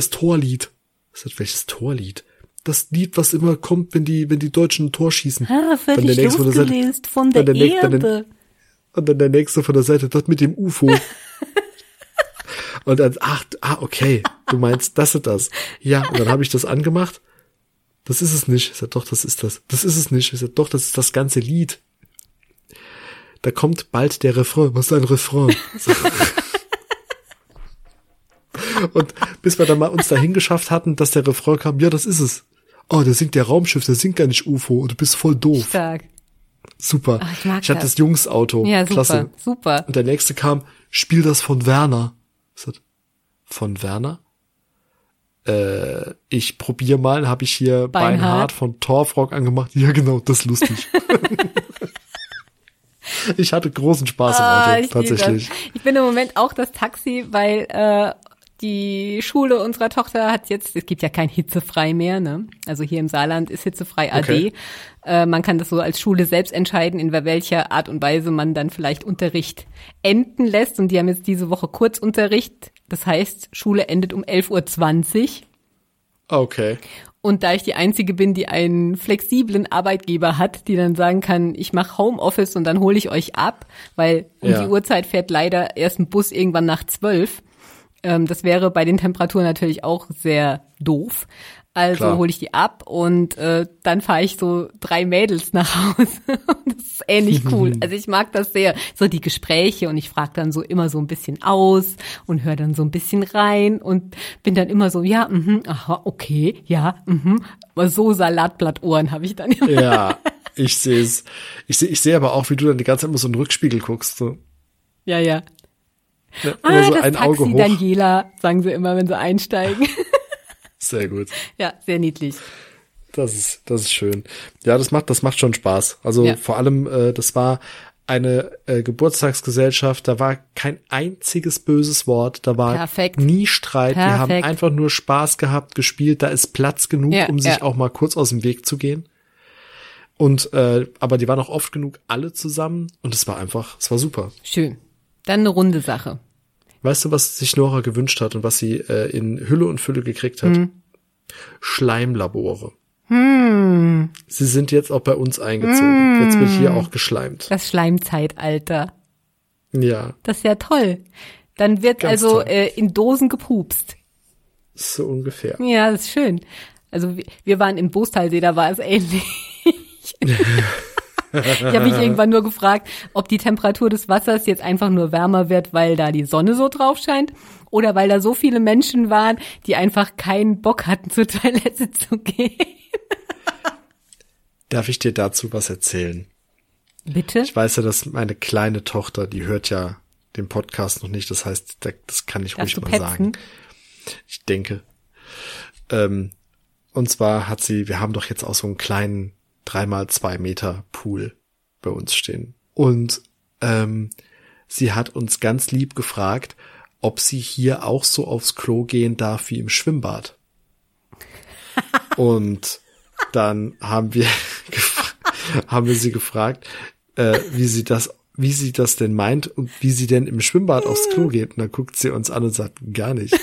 Ich sag, welches Torlied? Das Lied, was immer kommt, wenn die Deutschen ein Tor schießen. Völlig losgelöst von der Erde. Und dann der nächste von der Seite, das mit dem UFO. Und dann, okay, du meinst das und das. Ja, und dann habe ich das angemacht. Das ist es nicht. Ich sag, doch, das ist das. Das ist es nicht. Ich sag, doch, das ist das ganze Lied. Da kommt bald der Refrain. Was ist ein Refrain? Und bis wir dann mal uns dahin geschafft hatten, dass der Refrain kam, ja, das ist es. Oh, der singt der Raumschiff, der singt gar nicht UFO und du bist voll doof. Stark. Super. Ich hatte das Jungsauto. Ja, super, klasse. Super. Und der nächste kam, spiel das von Werner. Ich sag, von Werner? ich probiere mal, habe ich hier Beinhard von Torfrock angemacht. Ja, genau, das ist lustig. Ich hatte großen Spaß im Auto, tatsächlich. Ich bin im Moment auch das Taxi, weil die Schule unserer Tochter hat jetzt, es gibt ja kein hitzefrei mehr, ne? Also hier im Saarland ist hitzefrei AD. Okay. Man kann das so als Schule selbst entscheiden, in welcher Art und Weise man dann vielleicht Unterricht enden lässt. Und die haben jetzt diese Woche Kurzunterricht. Das heißt, Schule endet um 11:20 Uhr. Okay. Und da ich die Einzige bin, die einen flexiblen Arbeitgeber hat, die dann sagen kann, ich mache Homeoffice und dann hole ich euch ab, weil um die Uhrzeit fährt leider erst ein Bus irgendwann nach 12. Das wäre bei den Temperaturen natürlich auch sehr doof. Also hole ich die ab und dann fahre ich so 3 Mädels nach Hause. Das ist ähnlich cool. Also ich mag das sehr. So die Gespräche und ich frage dann so immer so ein bisschen aus und höre dann so ein bisschen rein und bin dann immer so, ja, aha, okay, ja, aber so Salatblattohren habe ich dann immer. Ja, ich sehe es. Ich sehe aber auch, wie du dann die ganze Zeit immer so in den Rückspiegel guckst. So. Ja. Ja, immer so das ein Taxi Auge hoch. Daniela, sagen sie immer, wenn sie einsteigen. Sehr gut. Ja, sehr niedlich. Das ist schön. Ja, das macht schon Spaß. Also vor allem, das war eine Geburtstagsgesellschaft, da war kein einziges böses Wort, da war nie Streit, die haben einfach nur Spaß gehabt, gespielt, da ist Platz genug, um sich auch mal kurz aus dem Weg zu gehen. Und aber die waren auch oft genug alle zusammen und es war super. Schön. Dann eine runde Sache. Weißt du, was sich Nora gewünscht hat und was sie in Hülle und Fülle gekriegt hat? Schleimlabore. Sie sind jetzt auch bei uns eingezogen. Jetzt wird hier auch geschleimt. Das Schleimzeitalter. Ja. Das ist ja toll. Dann wird Ganz also toll. in Dosen gepupst. So ungefähr. Ja, das ist schön. Also wir waren im Bostalsee, da war es ähnlich. Ich habe mich irgendwann nur gefragt, ob die Temperatur des Wassers jetzt einfach nur wärmer wird, weil da die Sonne so drauf scheint oder weil da so viele Menschen waren, die einfach keinen Bock hatten, zur Toilette zu gehen. Darf ich dir dazu was erzählen? Bitte? Ich weiß ja, dass meine kleine Tochter, die hört ja den Podcast noch nicht, das heißt, das kann ich ruhig mal sagen. Ich denke. Und zwar wir haben doch jetzt auch so einen kleinen 3x2 Meter Pool bei uns stehen. Und sie hat uns ganz lieb gefragt, ob sie hier auch so aufs Klo gehen darf wie im Schwimmbad. Und dann haben wir sie gefragt, wie sie das denn meint und wie sie denn im Schwimmbad aufs Klo geht. Und dann guckt sie uns an und sagt, gar nicht.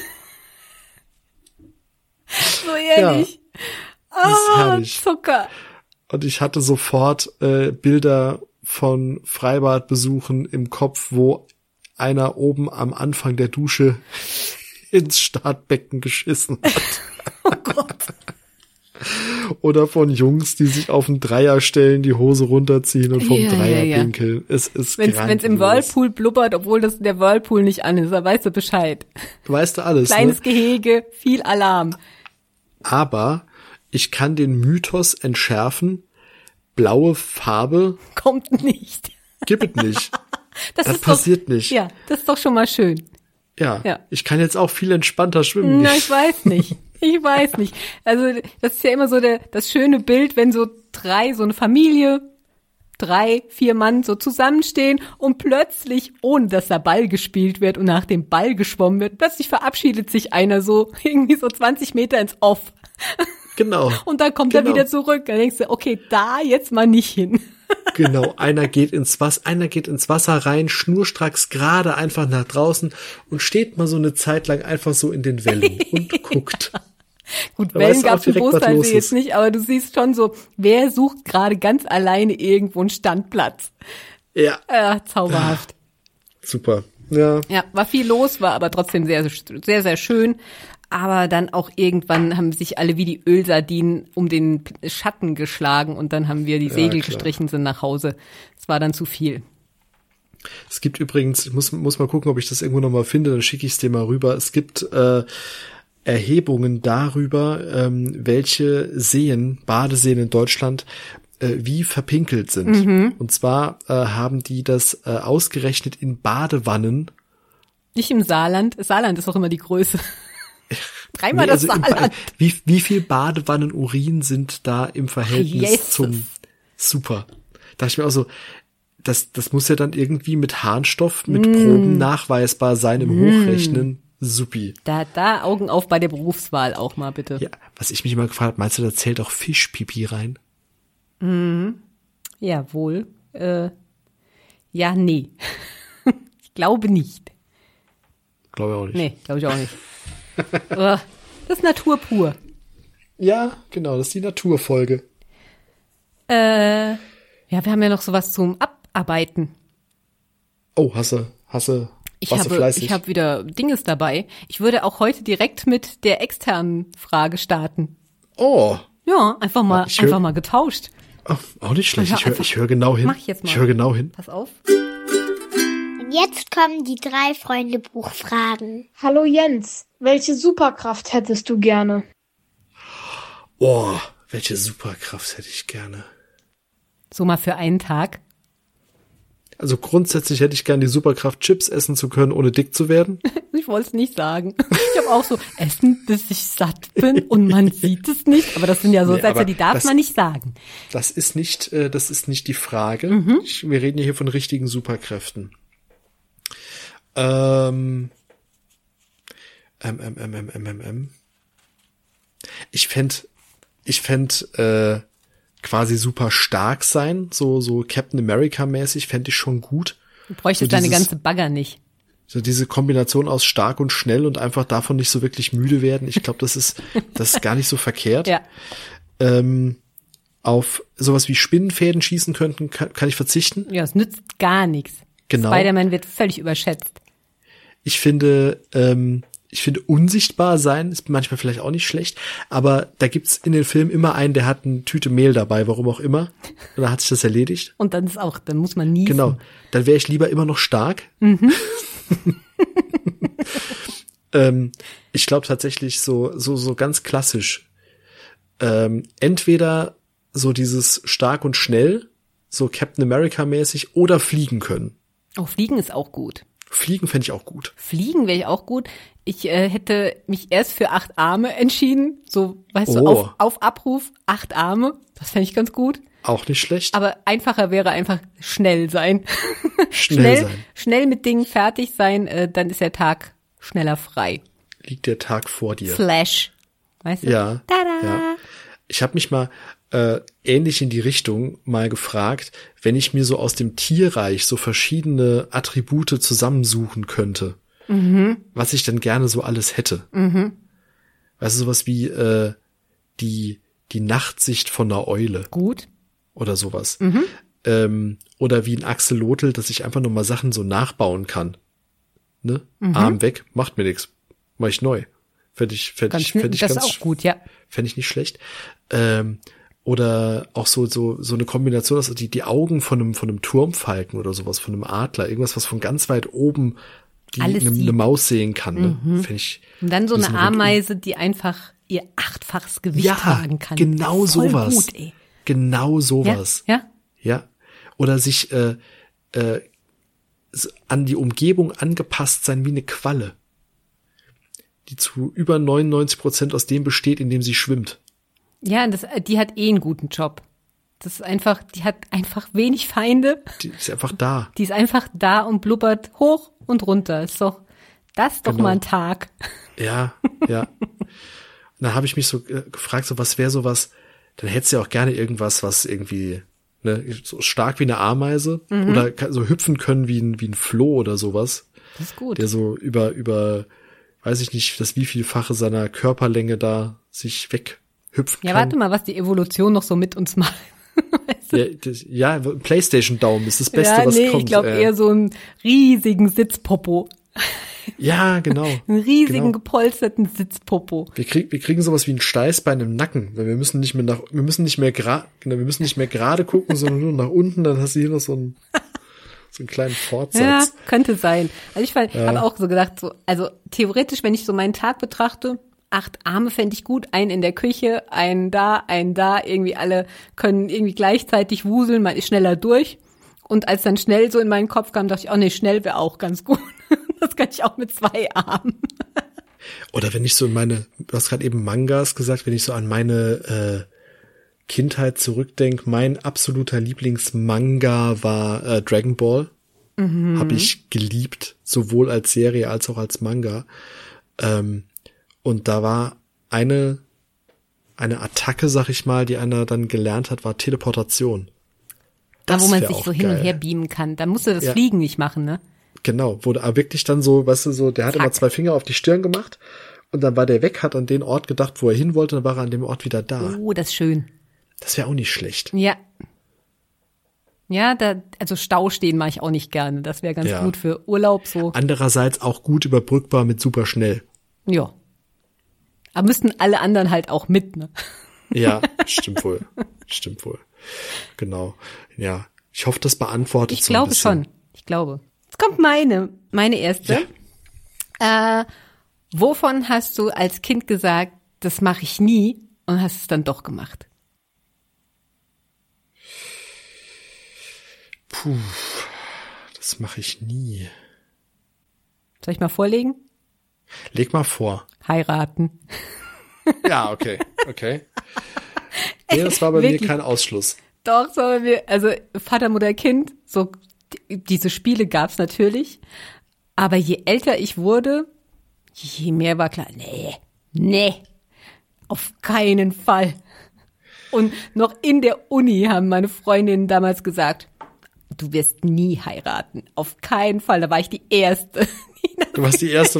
So ehrlich. Ja, das ist herrlich. Zucker. Und ich hatte sofort Bilder von Freibadbesuchen im Kopf, wo einer oben am Anfang der Dusche ins Startbecken geschissen hat. Oh Gott. Oder von Jungs, die sich auf den Dreier stellen, die Hose runterziehen und vom Dreier pinkeln. Es ist Wenn's im Whirlpool blubbert, obwohl der Whirlpool nicht an ist, da weißt du Bescheid. Weißt du alles, Kleines ne? Gehege, viel Alarm. Aber ich kann den Mythos entschärfen, blaue Farbe kommt nicht. Gibt es nicht. Das ist passiert nicht. Ja, das ist doch schon mal schön. Ja, ich kann jetzt auch viel entspannter schwimmen. Na, ich weiß nicht. Also das ist ja immer so das schöne Bild, wenn so eine Familie, 3, 4 Mann so zusammenstehen und plötzlich, ohne dass der Ball gespielt wird und nach dem Ball geschwommen wird, plötzlich verabschiedet sich einer so irgendwie so 20 Meter ins Off. Genau. Und dann kommt er wieder zurück. Dann denkst du, okay, da jetzt mal nicht hin. Genau, einer geht ins Wasser rein, schnurstracks gerade einfach nach draußen und steht mal so eine Zeit lang einfach so in den Wellen und guckt. Gut, Wellen gab's im Bostalsee jetzt nicht, aber du siehst schon so, wer sucht gerade ganz alleine irgendwo einen Standplatz. Ja. Zauberhaft. Super. Ja. Ja, war viel los, war aber trotzdem sehr, sehr, sehr schön. Aber dann auch irgendwann haben sich alle wie die Ölsardinen um den Schatten geschlagen und dann haben wir die Segel gestrichen, sind nach Hause. Es war dann zu viel. Es gibt übrigens, ich muss mal gucken, ob ich das irgendwo nochmal finde, dann schicke ich es dir mal rüber. Es gibt Erhebungen darüber, welche Badeseen in Deutschland wie verpinkelt sind. Und zwar haben die das ausgerechnet in Badewannen. Nicht im Saarland. Saarland ist auch immer die Größe. Dreimal das Saarland. Wie viel Badewannen-Urin sind da im Verhältnis zum Super? Da dachte ich mir auch so, das muss ja dann irgendwie mit Harnstoff, mit Proben nachweisbar sein im Hochrechnen. Supi. Da Augen auf bei der Berufswahl auch mal, bitte. Ja, was ich mich immer gefragt habe, meinst du, da zählt auch Fischpipi rein? Jawohl. Ja, nee. Ich glaube nicht. Glaube ich auch nicht. Nee, glaube ich auch nicht. Das ist Natur pur. Ja, genau, das ist die Naturfolge. Ja, wir haben ja noch sowas zum Abarbeiten. Oh, hasse fleißig. Ich habe wieder Dinges dabei. Ich würde auch heute direkt mit der externen Frage starten. Oh. Ja, einfach mal getauscht. Oh, auch nicht schlecht. Ich höre genau hin. Mach ich jetzt mal. Ich höre genau hin. Pass auf. Und jetzt kommen die 3 Freunde-Buchfragen. Hallo Jens, welche Superkraft hättest du gerne? Oh, welche Superkraft hätte ich gerne? So mal für einen Tag. Also grundsätzlich hätte ich gerne die Superkraft, Chips essen zu können, ohne dick zu werden. Ich wollte es nicht sagen. Ich habe auch so Essen, bis ich satt bin und man sieht es nicht. Aber das sind ja so Sätze, die darf man nicht sagen. Das ist nicht die Frage. Wir reden ja hier von richtigen Superkräften. Ich fänd quasi super stark sein, so Captain America-mäßig, fände ich schon gut. Du bräuchtest deine ganze Bagger nicht. So diese Kombination aus stark und schnell und einfach davon nicht so wirklich müde werden. Ich glaube, das ist gar nicht so verkehrt. Ja. Auf sowas wie Spinnenfäden schießen könnten, kann ich verzichten. Ja, es nützt gar nichts. Genau. Spider-Man wird völlig überschätzt. Ich finde unsichtbar sein ist manchmal vielleicht auch nicht schlecht, aber da gibt's in den Filmen immer einen, der hat eine Tüte Mehl dabei, warum auch immer. Und dann hat sich das erledigt. Und dann dann muss man niesen. Genau. Dann wäre ich lieber immer noch stark. Ich glaube tatsächlich so ganz klassisch. Entweder so dieses stark und schnell, so Captain America mäßig, oder fliegen können. Oh, Fliegen ist auch gut. Fliegen fände ich auch gut. Fliegen wäre ich auch gut. Ich hätte mich erst für 8 Arme entschieden. So, weißt du, auf Abruf 8 Arme. Das fände ich ganz gut. Auch nicht schlecht. Aber einfacher wäre einfach schnell sein. Schnell sein. Schnell mit Dingen fertig sein, dann ist der Tag schneller frei. Liegt der Tag vor dir. Flash. Weißt du? Ja. Tada! Ja. Ich habe mich mal ähnlich in die Richtung mal gefragt, wenn ich mir so aus dem Tierreich so verschiedene Attribute zusammensuchen könnte, was ich dann gerne so alles hätte. Weißt du, sowas wie die Nachtsicht von einer Eule. Gut. Oder sowas. Oder wie ein Axolotl, dass ich einfach nur mal Sachen so nachbauen kann. Ne? Arm weg, macht mir nichts. Mach ich neu. Fänd ich Das ist auch gut, ja. Fände ich nicht schlecht. Oder auch so eine Kombination, also die Augen von einem Turmfalken oder sowas, von einem Adler, irgendwas, was von ganz weit oben eine Maus sehen kann. Ne? Fänd ich, und dann so eine Ameise, die einfach ihr 8-faches Gewicht tragen kann. Genau voll sowas. Gut, ey. Genau sowas. Ja? Ja. Oder sich an die Umgebung angepasst sein wie eine Qualle, die zu über 99% aus dem besteht, in dem sie schwimmt. Ja, die hat einen guten Job. Die hat einfach wenig Feinde. Die ist einfach da. Die ist einfach da und blubbert hoch und runter. Das ist doch mal ein Tag. Ja. Und dann habe ich mich so gefragt, so was wäre sowas, dann hättest du ja auch gerne irgendwas, was irgendwie so stark wie eine Ameise oder so hüpfen können wie ein Floh oder sowas. Das ist gut. Der so über weiß ich nicht, das wievielfache seiner Körperlänge da sich weghüpfen kann. Ja, warte mal, was die Evolution noch so mit uns macht. Weißt du? PlayStation-Daumen ist das Beste, was kommt. Ich glaube eher so einen riesigen Sitzpopo. Ja, genau. Einen riesigen gepolsterten Sitzpopo. Wir kriegen sowas wie ein Steißbein im Nacken, weil wir müssen nicht mehr gerade gucken, sondern nur nach unten, dann hast du hier noch so einen kleinen Fortsatz. Ja, könnte sein. Also ich habe auch so gedacht, also theoretisch, wenn ich so meinen Tag betrachte, 8 Arme fände ich gut, einen in der Küche, einen da, irgendwie alle können irgendwie gleichzeitig wuseln, man ist schneller durch. Und als dann schnell so in meinen Kopf kam, dachte ich, oh nee, schnell wäre auch ganz gut. Das kann ich auch mit 2 Armen. Oder wenn ich so du hast gerade eben Mangas gesagt, wenn ich so an meine Kindheit zurückdenke, mein absoluter Lieblingsmanga war Dragon Ball. Habe ich geliebt, sowohl als Serie als auch als Manga. Und da war eine Attacke, sag ich mal, die einer dann gelernt hat, war Teleportation. Da, wo man sich auch so hin und geil. her beamen kann. Da musst du das Fliegen nicht machen, ne? Genau, wo er wirklich dann so, weißt du, so, der hat immer 2 Finger auf die Stirn gemacht und dann war der weg, hat an den Ort gedacht, wo er hin wollte, und dann war er an dem Ort wieder da. Oh, das ist schön. Das wäre auch nicht schlecht. Ja. Ja, also Stau stehen mache ich auch nicht gerne. Das wäre ganz gut für Urlaub so. Andererseits auch gut überbrückbar mit super schnell. Ja. Aber müssten alle anderen halt auch mit, ne? Ja, stimmt wohl. Stimmt wohl. Genau. Ja. Ich hoffe, das beantwortet Ich so ein glaube bisschen. schon. Ich glaube. Jetzt kommt meine erste. Wovon hast du als Kind gesagt, das mache ich nie, und hast es dann doch gemacht? Puh, das mache ich nie. Soll ich mal vorlegen? Leg mal vor. Heiraten. Ja, okay. Nee, das war bei mir kein Ausschluss. Doch, so bei mir, also Vater, Mutter, Kind, so diese Spiele gab's natürlich. Aber je älter ich wurde, je mehr war klar, nee, auf keinen Fall. Und noch in der Uni haben meine Freundinnen damals gesagt, du wirst nie heiraten. Auf keinen Fall. Da war ich die Erste. Du warst die Erste.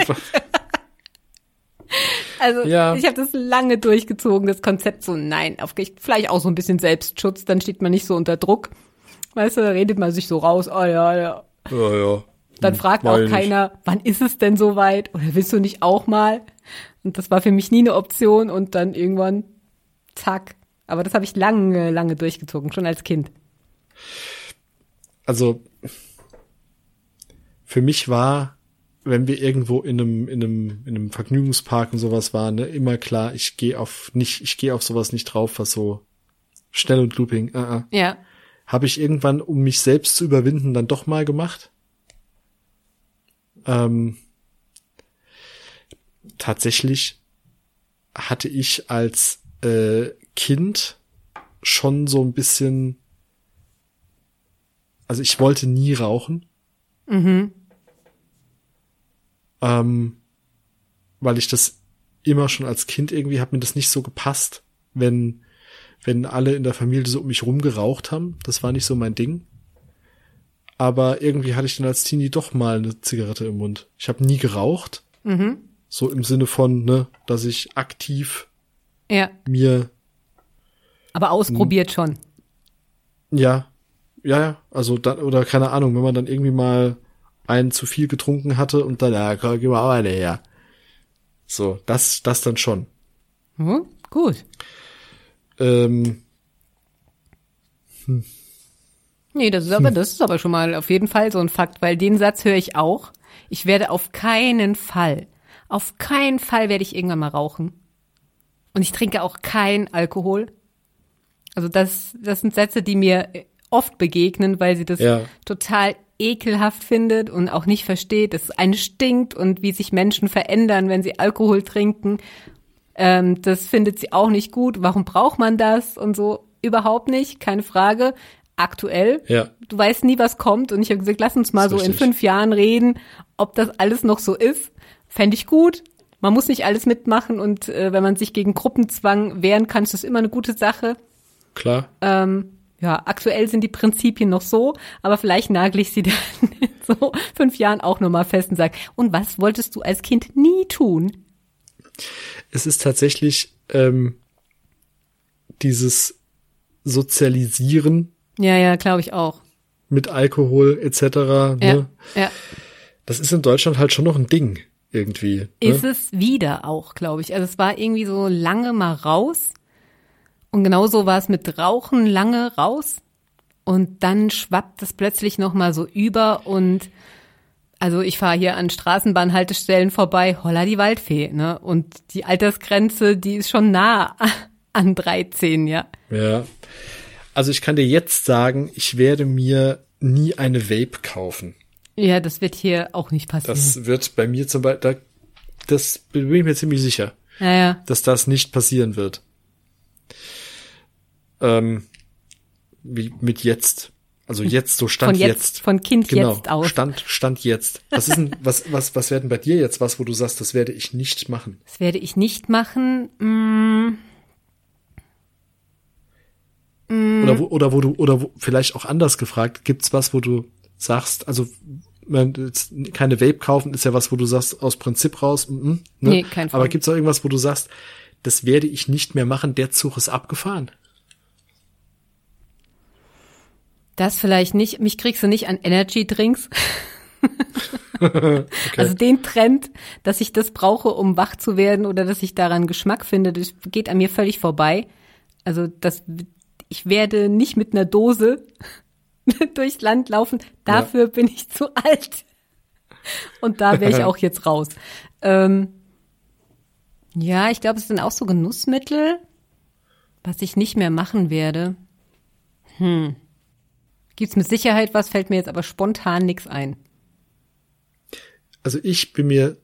Also ich habe das lange durchgezogen, das Konzept so, nein, vielleicht auch so ein bisschen Selbstschutz, dann steht man nicht so unter Druck. Weißt du, da redet man sich so raus, oh ja. Ja. Dann fragt auch keiner, wann ist es denn soweit? Oder willst du nicht auch mal? Und das war für mich nie eine Option und dann irgendwann, zack. Aber das habe ich lange durchgezogen, schon als Kind. Also für mich war, wenn wir irgendwo in einem Vergnügungspark und sowas waren, ne, immer klar, ich gehe auf sowas nicht drauf, was so schnell und Looping. Ja. Habe ich irgendwann, um mich selbst zu überwinden, dann doch mal gemacht. Tatsächlich hatte ich als Kind schon so ein bisschen, also ich wollte nie rauchen. Weil ich das immer schon als Kind irgendwie, hat mir das nicht so gepasst, wenn alle in der Familie so um mich rum geraucht haben. Das war nicht so mein Ding. Aber irgendwie hatte ich dann als Teenie doch mal eine Zigarette im Mund. Ich habe nie geraucht. So im Sinne von, ne, dass ich aktiv mir... Aber ausprobiert schon. Ja, also dann, oder keine Ahnung, wenn man dann irgendwie mal einen zu viel getrunken hatte und dann, ja, komm, gib mal auch eine her. So, das dann schon. Gut. Nee, das ist aber schon mal auf jeden Fall so ein Fakt, weil den Satz höre ich auch. Ich werde auf keinen Fall werde ich irgendwann mal rauchen. Und ich trinke auch keinen Alkohol. Also das sind Sätze, die mir oft begegnen, weil sie das total ekelhaft findet und auch nicht versteht, dass es einen stinkt und wie sich Menschen verändern, wenn sie Alkohol trinken. Das findet sie auch nicht gut. Warum braucht man das? Und so überhaupt nicht, keine Frage. Aktuell, du weißt nie, was kommt. Und ich habe gesagt, lass uns mal so in 5 Jahren reden, ob das alles noch so ist. Fände ich gut. Man muss nicht alles mitmachen und wenn man sich gegen Gruppenzwang wehren kann, ist das immer eine gute Sache. Klar. Aktuell sind die Prinzipien noch so, aber vielleicht nagle ich sie dann in so 5 Jahren auch nochmal fest und sage, und was wolltest du als Kind nie tun? Es ist tatsächlich dieses Sozialisieren. Ja, glaube ich auch. Mit Alkohol etc. Ne? Ja. Das ist in Deutschland halt schon noch ein Ding irgendwie. Ne? Ist es wieder auch, glaube ich. Also es war irgendwie so lange mal raus. Und genauso war es mit Rauchen lange raus. Und dann schwappt es plötzlich nochmal so über. Und also ich fahre hier an Straßenbahnhaltestellen vorbei, holla die Waldfee. Ne? Und die Altersgrenze, die ist schon nah an 13, ja. Ja. Also ich kann dir jetzt sagen, ich werde mir nie eine Vape kaufen. Ja, das wird hier auch nicht passieren. Das wird bei mir zum Beispiel, das bin ich mir ziemlich sicher, dass das nicht passieren wird. Wie mit jetzt. Also jetzt, so Stand jetzt. Von Kind genau, jetzt aus. Stand jetzt. Was ist denn, was werden bei dir jetzt was, wo du sagst, das werde ich nicht machen? Das werde ich nicht machen. Oder wo vielleicht auch anders gefragt, gibt's was, wo du sagst, also keine Vape kaufen ist ja was, wo du sagst, aus Prinzip raus, ne? Nee, kein Fall. Aber gibt's auch irgendwas, wo du sagst, das werde ich nicht mehr machen, der Zug ist abgefahren? Das vielleicht nicht. Mich kriegst du nicht an Energy-Drinks. Okay. Also den Trend, dass ich das brauche, um wach zu werden oder dass ich daran Geschmack finde, das geht an mir völlig vorbei. Also ich werde nicht mit einer Dose durchs Land laufen. Dafür bin ich zu alt. Und da wäre ich auch jetzt raus. Ja, ich glaube, es sind auch so Genussmittel, was ich nicht mehr machen werde. Gibt's mit Sicherheit was, fällt mir jetzt aber spontan nichts ein. Also ich bin mir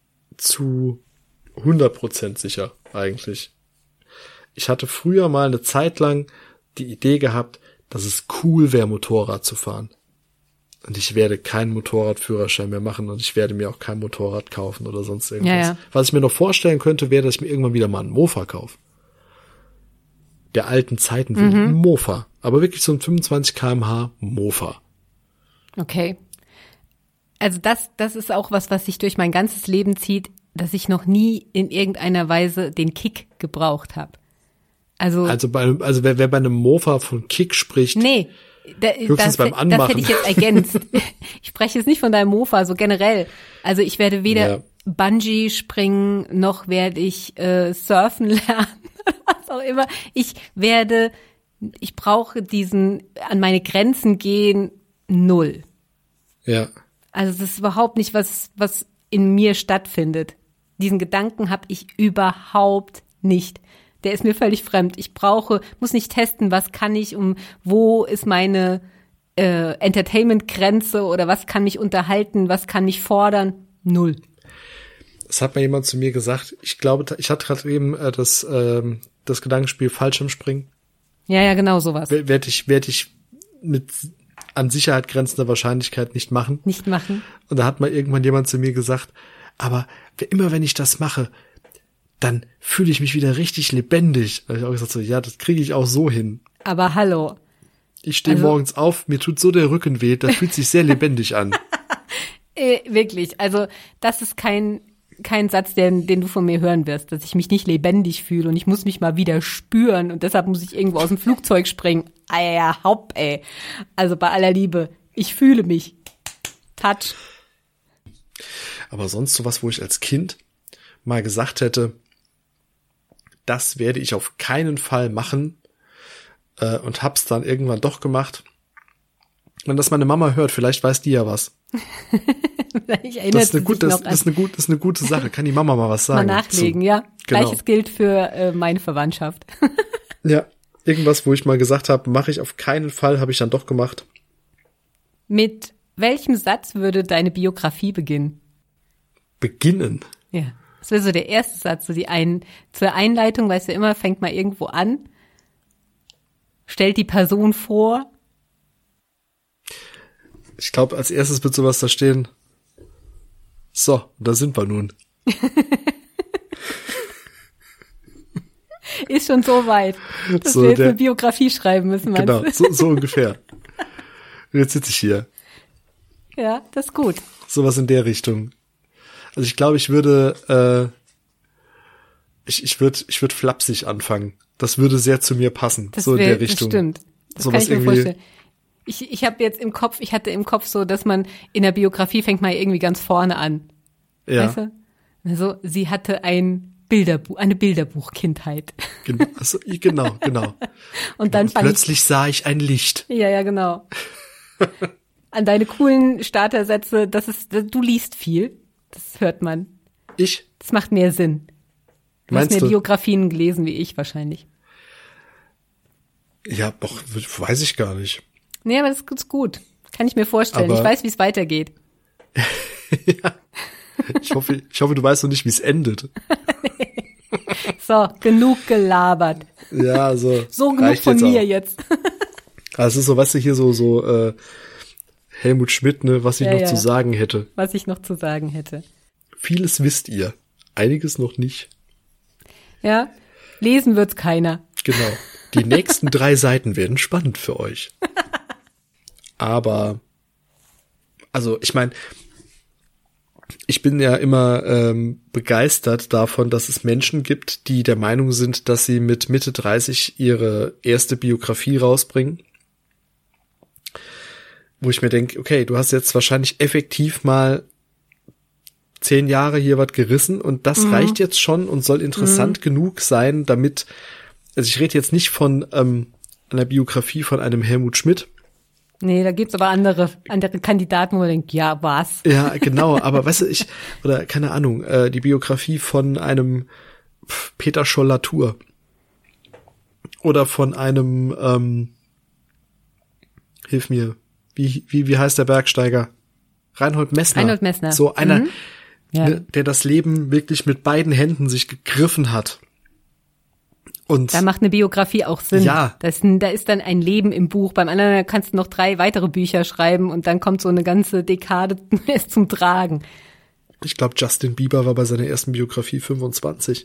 zu 100% sicher eigentlich. Ich hatte früher mal eine Zeit lang die Idee gehabt, dass es cool wäre, Motorrad zu fahren. Und ich werde keinen Motorradführerschein mehr machen und ich werde mir auch kein Motorrad kaufen oder sonst irgendwas. Ja. Was ich mir noch vorstellen könnte, wäre, dass ich mir irgendwann wieder mal einen Mofa kaufe. Der alten Zeiten will ein Mofa. Aber wirklich so ein 25 km/h Mofa. Okay. Also das ist auch was sich durch mein ganzes Leben zieht, dass ich noch nie in irgendeiner Weise den Kick gebraucht habe. Also wer bei einem Mofa von Kick spricht, höchstens beim Anmachen. Das hätte ich jetzt ergänzt. Ich spreche jetzt nicht von deinem Mofa, so generell. Also ich werde weder Bungee springen, noch werde ich surfen lernen, was auch immer. Ich brauche diesen an meine Grenzen gehen, 0. Ja. Also das ist überhaupt nicht was in mir stattfindet. Diesen Gedanken habe ich überhaupt nicht. Der ist mir völlig fremd. Ich muss nicht testen, was kann ich, wo ist meine Entertainment-Grenze oder was kann mich unterhalten, was kann mich fordern? 0. Das hat mal jemand zu mir gesagt. Ich glaube, ich hatte gerade eben das Gedankenspiel Fallschirmspringen. Ja, genau sowas. Werde ich mit an Sicherheit grenzender Wahrscheinlichkeit nicht machen. Nicht machen. Und da hat mal irgendwann jemand zu mir gesagt, aber immer wenn ich das mache, dann fühle ich mich wieder richtig lebendig. Da habe ich auch gesagt so, ja, das kriege ich auch so hin. Aber hallo. Ich stehe morgens auf, mir tut so der Rücken weh, das fühlt sich sehr lebendig an. Wirklich, also das ist kein Satz, den du von mir hören wirst, dass ich mich nicht lebendig fühle und ich muss mich mal wieder spüren und deshalb muss ich irgendwo aus dem Flugzeug springen. Ey. Also bei aller Liebe, ich fühle mich. Touch. Aber sonst sowas, wo ich als Kind mal gesagt hätte, das werde ich auf keinen Fall machen und hab's dann irgendwann doch gemacht. Wenn das meine Mama hört, vielleicht weiß die ja was. Das ist eine gute Sache. Kann die Mama mal was sagen? Mal nachlegen, ja. Genau. Gleiches gilt für meine Verwandtschaft. Ja, irgendwas, wo ich mal gesagt habe, mache ich auf keinen Fall, habe ich dann doch gemacht. Mit welchem Satz würde deine Biografie beginnen? Beginnen? Ja, das wäre so der erste Satz, so zur Einleitung, weißt du immer, fängt mal irgendwo an, stellt die Person vor. Ich glaube, als erstes wird sowas da stehen. So, da sind wir nun. Ist schon so weit, dass wir jetzt eine Biografie schreiben müssen, meinst du? Genau, so ungefähr. Und jetzt sitze ich hier. Ja, das ist gut. Sowas in der Richtung. Also ich glaube, ich würde ich würde flapsig anfangen. Das würde sehr zu mir passen, so in der Richtung. Das stimmt. Das so kann ich mir vorstellen. Ich hatte im Kopf so, dass man in der Biografie fängt mal irgendwie ganz vorne an. Ja. Weißt du? Also, sie hatte eine Bilderbuchkindheit. Genau. Und dann plötzlich sah ich ein Licht. Ja, genau. An deine coolen Startersätze, du liest viel. Das hört man. Das macht mehr Sinn. Du hast mehr Biografien gelesen wie ich wahrscheinlich. Ja, doch, weiß ich gar nicht. Nee, aber das ist gut. Kann ich mir vorstellen. Ich weiß, wie es weitergeht. Ja. Ich hoffe, du weißt noch nicht, wie es endet. So, genug gelabert. Ja, also. So genug von mir jetzt. Also es ist so, weißt du, hier so Helmut Schmidt, ne, was ich noch zu sagen hätte. Was ich noch zu sagen hätte. Vieles wisst ihr, einiges noch nicht. Ja, lesen wird's keiner. Genau. Die nächsten 3 Seiten werden spannend für euch. Aber, also ich meine, ich bin ja immer begeistert davon, dass es Menschen gibt, die der Meinung sind, dass sie mit Mitte 30 ihre erste Biografie rausbringen. Wo ich mir denke, okay, du hast jetzt wahrscheinlich effektiv mal 10 Jahre hier was gerissen und das reicht jetzt schon und soll interessant genug sein, damit, also ich rede jetzt nicht von einer Biografie von einem Helmut Schmidt. Nee, da gibt's aber andere Kandidaten, wo man denkt, ja, was? Ja, genau, aber weißt du, oder keine Ahnung, die Biografie von einem Peter Scholl-Latour oder von einem, hilf mir, wie heißt der Bergsteiger? Reinhold Messner. Reinhold Messner. So einer, ne, der das Leben wirklich mit beiden Händen sich gegriffen hat. Und da macht eine Biografie auch Sinn. Ja. Da ist dann ein Leben im Buch. Beim anderen kannst du noch 3 weitere Bücher schreiben und dann kommt so eine ganze Dekade zum Tragen. Ich glaube, Justin Bieber war bei seiner ersten Biografie 25.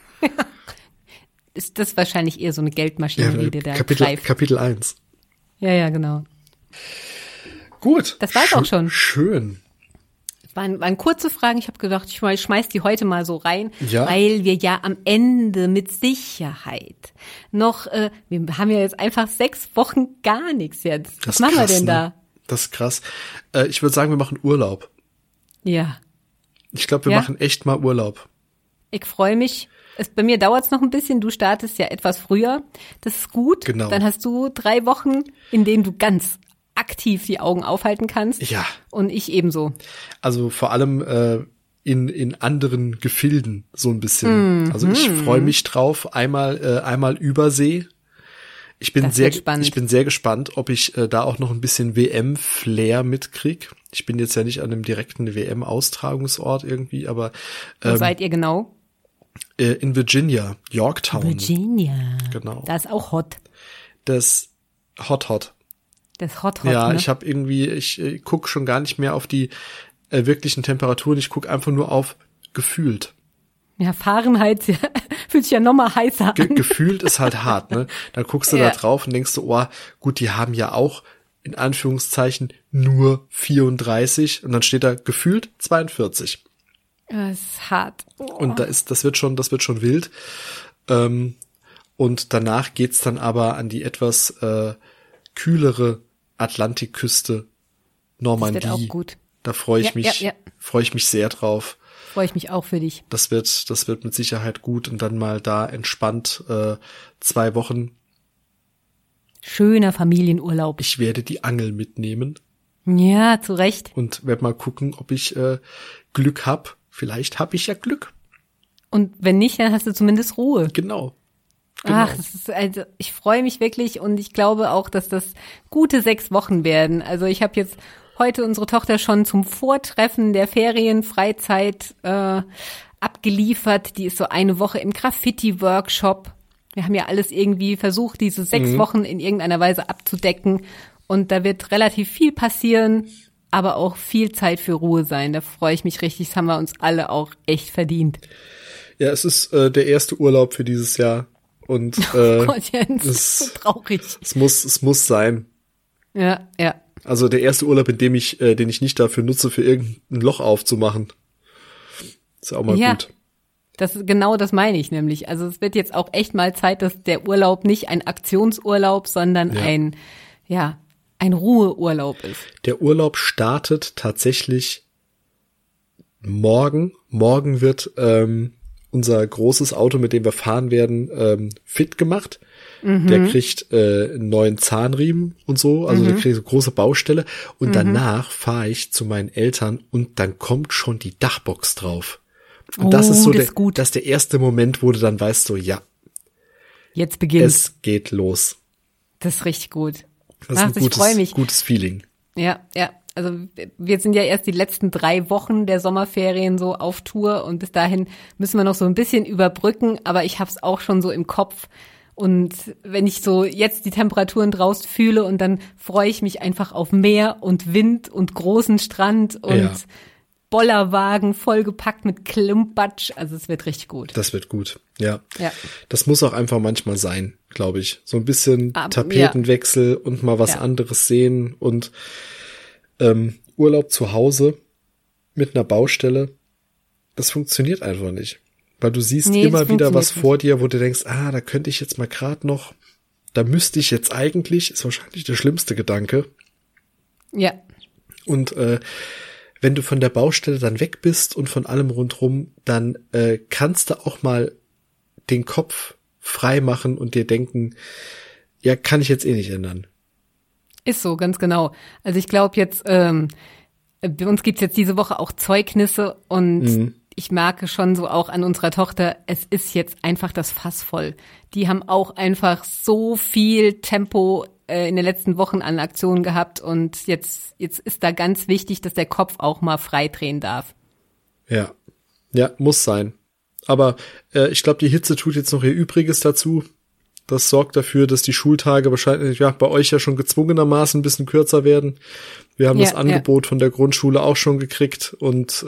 Ist das wahrscheinlich eher so eine Geldmaschine, die da greift. Kapitel 1. Ja, genau. Gut. Das war's auch schon. Schön. Waren kurze Fragen. Ich habe gedacht, ich schmeiß die heute mal so rein, ja. Weil wir ja am Ende mit Sicherheit noch, wir haben ja jetzt einfach 6 Wochen gar nichts jetzt. Was machen wir denn da? Das ist krass. Ich würde sagen, wir machen Urlaub. Ja. Ich glaube, wir machen echt mal Urlaub. Ich freue mich. Bei mir dauert's noch ein bisschen. Du startest ja etwas früher. Das ist gut. Genau. Dann hast du 3 Wochen, in denen du ganz aktiv die Augen aufhalten kannst. Ja. Und ich ebenso. Also vor allem in anderen Gefilden so ein bisschen. Also ich freue mich drauf. Einmal Übersee. Ich bin sehr gespannt, ob ich da auch noch ein bisschen WM-Flair mitkrieg. Ich bin jetzt ja nicht an einem direkten WM-Austragungsort irgendwie, aber wo seid ihr genau? In Virginia, Yorktown. Virginia. Genau. Da ist auch hot. Das Hot. Das Hot, ja, ne? ich guck schon gar nicht mehr auf die wirklichen Temperaturen. Ich guck einfach nur auf gefühlt. Ja, Fahrenheit fühlt sich ja noch mal heißer an. Gefühlt ist halt hart, ne? Dann guckst du da drauf und denkst du, oh, gut, die haben ja auch in Anführungszeichen nur 34 und dann steht da gefühlt 42. Das ist hart. Oh. Und das wird schon wild. Und danach geht's dann aber an die etwas kühlere Atlantikküste, Normandie. Das wird auch gut. Da freue ich mich sehr drauf. Freue ich mich auch für dich. Das wird mit Sicherheit gut und dann mal da entspannt 2 Wochen. Schöner Familienurlaub. Ich werde die Angel mitnehmen. Ja, zu Recht. Und werde mal gucken, ob ich Glück hab. Vielleicht hab ich ja Glück. Und wenn nicht, dann hast du zumindest Ruhe. Genau. Ach, ich freue mich wirklich und ich glaube auch, dass das gute 6 Wochen werden. Also ich habe jetzt heute unsere Tochter schon zum Vortreffen der Ferienfreizeit abgeliefert. Die ist so eine Woche im Graffiti-Workshop. Wir haben ja alles irgendwie versucht, diese 6 Wochen in irgendeiner Weise abzudecken. Und da wird relativ viel passieren, aber auch viel Zeit für Ruhe sein. Da freue ich mich richtig. Das haben wir uns alle auch echt verdient. Ja, es ist der erste Urlaub für dieses Jahr. Und oh Gott, Jens, das ist so traurig. Es muss sein. Ja. Also der erste Urlaub, den ich nicht dafür nutze, für irgendein Loch aufzumachen. Ist ja auch mal gut. Das meine ich nämlich. Also es wird jetzt auch echt mal Zeit, dass der Urlaub nicht ein Aktionsurlaub, sondern ein Ruheurlaub ist. Der Urlaub startet tatsächlich morgen. Morgen wird unser großes Auto, mit dem wir fahren werden, fit gemacht. Der kriegt einen neuen Zahnriemen und so, also der kriegt so große Baustelle. Und danach fahre ich zu meinen Eltern und dann kommt schon die Dachbox drauf. Und das ist so das ist der erste Moment, wo du dann weißt, so ja, jetzt beginnt. Es geht los. Das ist richtig gut. Das ist ein gutes Feeling. Ja. also wir sind ja erst die letzten 3 Wochen der Sommerferien so auf Tour und bis dahin müssen wir noch so ein bisschen überbrücken, aber ich habe es auch schon so im Kopf. Und wenn ich so jetzt die Temperaturen draußen fühle und dann freue ich mich einfach auf Meer und Wind und großen Strand und Bollerwagen vollgepackt mit Klumpatsch. Also es wird richtig gut. Das wird gut, ja. Das muss auch einfach manchmal sein, glaube ich. So ein bisschen Tapetenwechsel und mal was anderes sehen und Urlaub zu Hause mit einer Baustelle, das funktioniert einfach nicht. Weil du siehst immer wieder was vor dir, wo du denkst, da könnte ich jetzt mal gerade noch, da müsste ich jetzt eigentlich, ist wahrscheinlich der schlimmste Gedanke. Ja. Und wenn du von der Baustelle dann weg bist und von allem rundrum, dann kannst du auch mal den Kopf frei machen und dir denken, ja, kann ich jetzt eh nicht ändern. Ist so, ganz genau. Also ich glaube jetzt, bei uns gibt's jetzt diese Woche auch Zeugnisse und ich merke schon so auch an unserer Tochter, es ist jetzt einfach das Fass voll. Die haben auch einfach so viel Tempo in den letzten Wochen an Aktionen gehabt und jetzt ist da ganz wichtig, dass der Kopf auch mal frei drehen darf. Ja, muss sein. Aber ich glaube, die Hitze tut jetzt noch ihr Übriges dazu. Das sorgt dafür, dass die Schultage wahrscheinlich bei euch ja schon gezwungenermaßen ein bisschen kürzer werden. Wir haben das Angebot von der Grundschule auch schon gekriegt und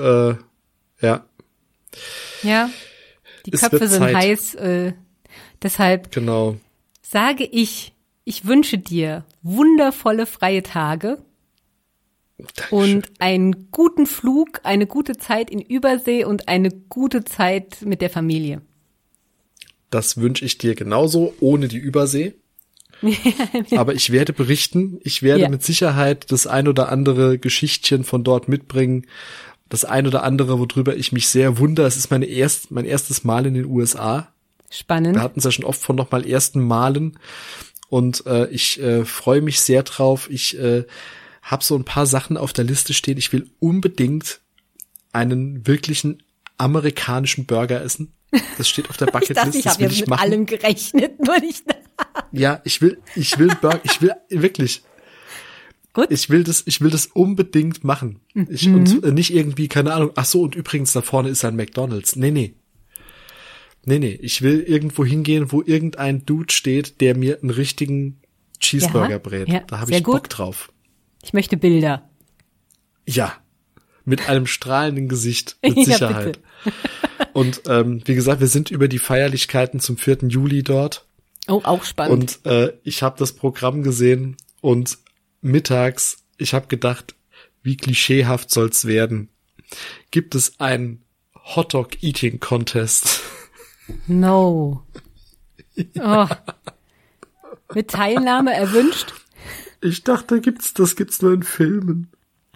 Ja, die Köpfe sind heiß, deshalb sage ich wünsche dir wundervolle freie Tage und einen guten Flug, eine gute Zeit in Übersee und eine gute Zeit mit der Familie. Das wünsche ich dir genauso, ohne die Übersee. Aber ich werde berichten, ich werde mit Sicherheit das ein oder andere Geschichtchen von dort mitbringen. Das ein oder andere, worüber ich mich sehr wundere. Es ist mein erstes Mal in den USA. Spannend. Wir hatten es ja schon oft von nochmal ersten Malen. Und ich freue mich sehr drauf. Ich habe so ein paar Sachen auf der Liste stehen. Ich will unbedingt einen wirklichen amerikanischen Burger essen. Das steht auf der Bucketlist. Ich habe ja mit allem gerechnet, nur nicht. Ja, ich will Burger. Ich will wirklich. Gut. Ich will das unbedingt machen. Und nicht irgendwie, keine Ahnung, ach so, und übrigens da vorne ist ein McDonald's. Nee. Ich will irgendwo hingehen, wo irgendein Dude steht, der mir einen richtigen Cheeseburger brät. Ja, da habe ich Bock drauf. Ich möchte Bilder. Ja, mit einem strahlenden Gesicht, mit Sicherheit. Und wie gesagt, wir sind über die Feierlichkeiten zum 4. Juli dort. Oh, auch spannend. Und ich habe das Programm gesehen und mittags, ich habe gedacht, wie klischeehaft soll's werden. Gibt es einen Hotdog-Eating-Contest? No. Oh. Mit Teilnahme erwünscht? Ich dachte, das gibt's nur in Filmen.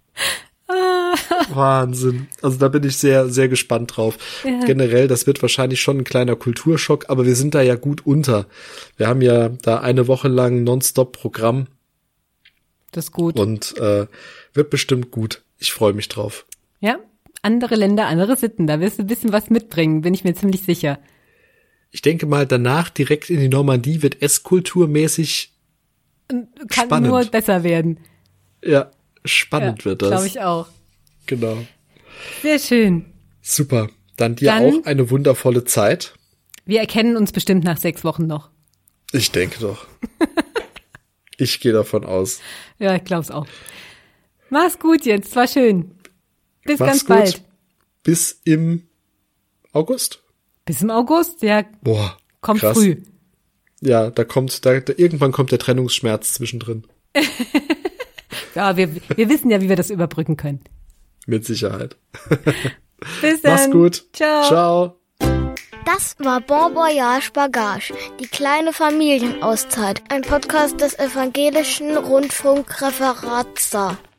Wahnsinn. Also da bin ich sehr, sehr gespannt drauf. Ja. Generell, das wird wahrscheinlich schon ein kleiner Kulturschock, aber wir sind da ja gut unter. Wir haben ja da eine Woche lang Nonstop-Programm. Das ist gut. Und wird bestimmt gut. Ich freue mich drauf. Ja, andere Länder, andere Sitten. Da wirst du ein bisschen was mitbringen, bin ich mir ziemlich sicher. Ich denke mal, danach direkt in die Normandie wird esskulturmäßig kann spannend. Nur besser werden. Ja, spannend wird das. Glaube ich auch. Genau. Sehr schön. Super. Dann dir auch eine wundervolle Zeit. Wir erkennen uns bestimmt nach 6 Wochen noch. Ich denke doch. Ich gehe davon aus. Ja, ich glaube es auch. Mach's gut jetzt, war schön. Bis Mach's ganz bald. Gut. Bis im August? Bis im August, ja. Boah, kommt krass. Früh. Ja, irgendwann kommt der Trennungsschmerz zwischendrin. Ja, wir wissen ja, wie wir das überbrücken können. Mit Sicherheit. Bis dann. Mach's gut. Ciao. Das war Bon Voyage Bagage, die kleine Familienauszeit, ein Podcast des Evangelischen Rundfunkreferates Saar.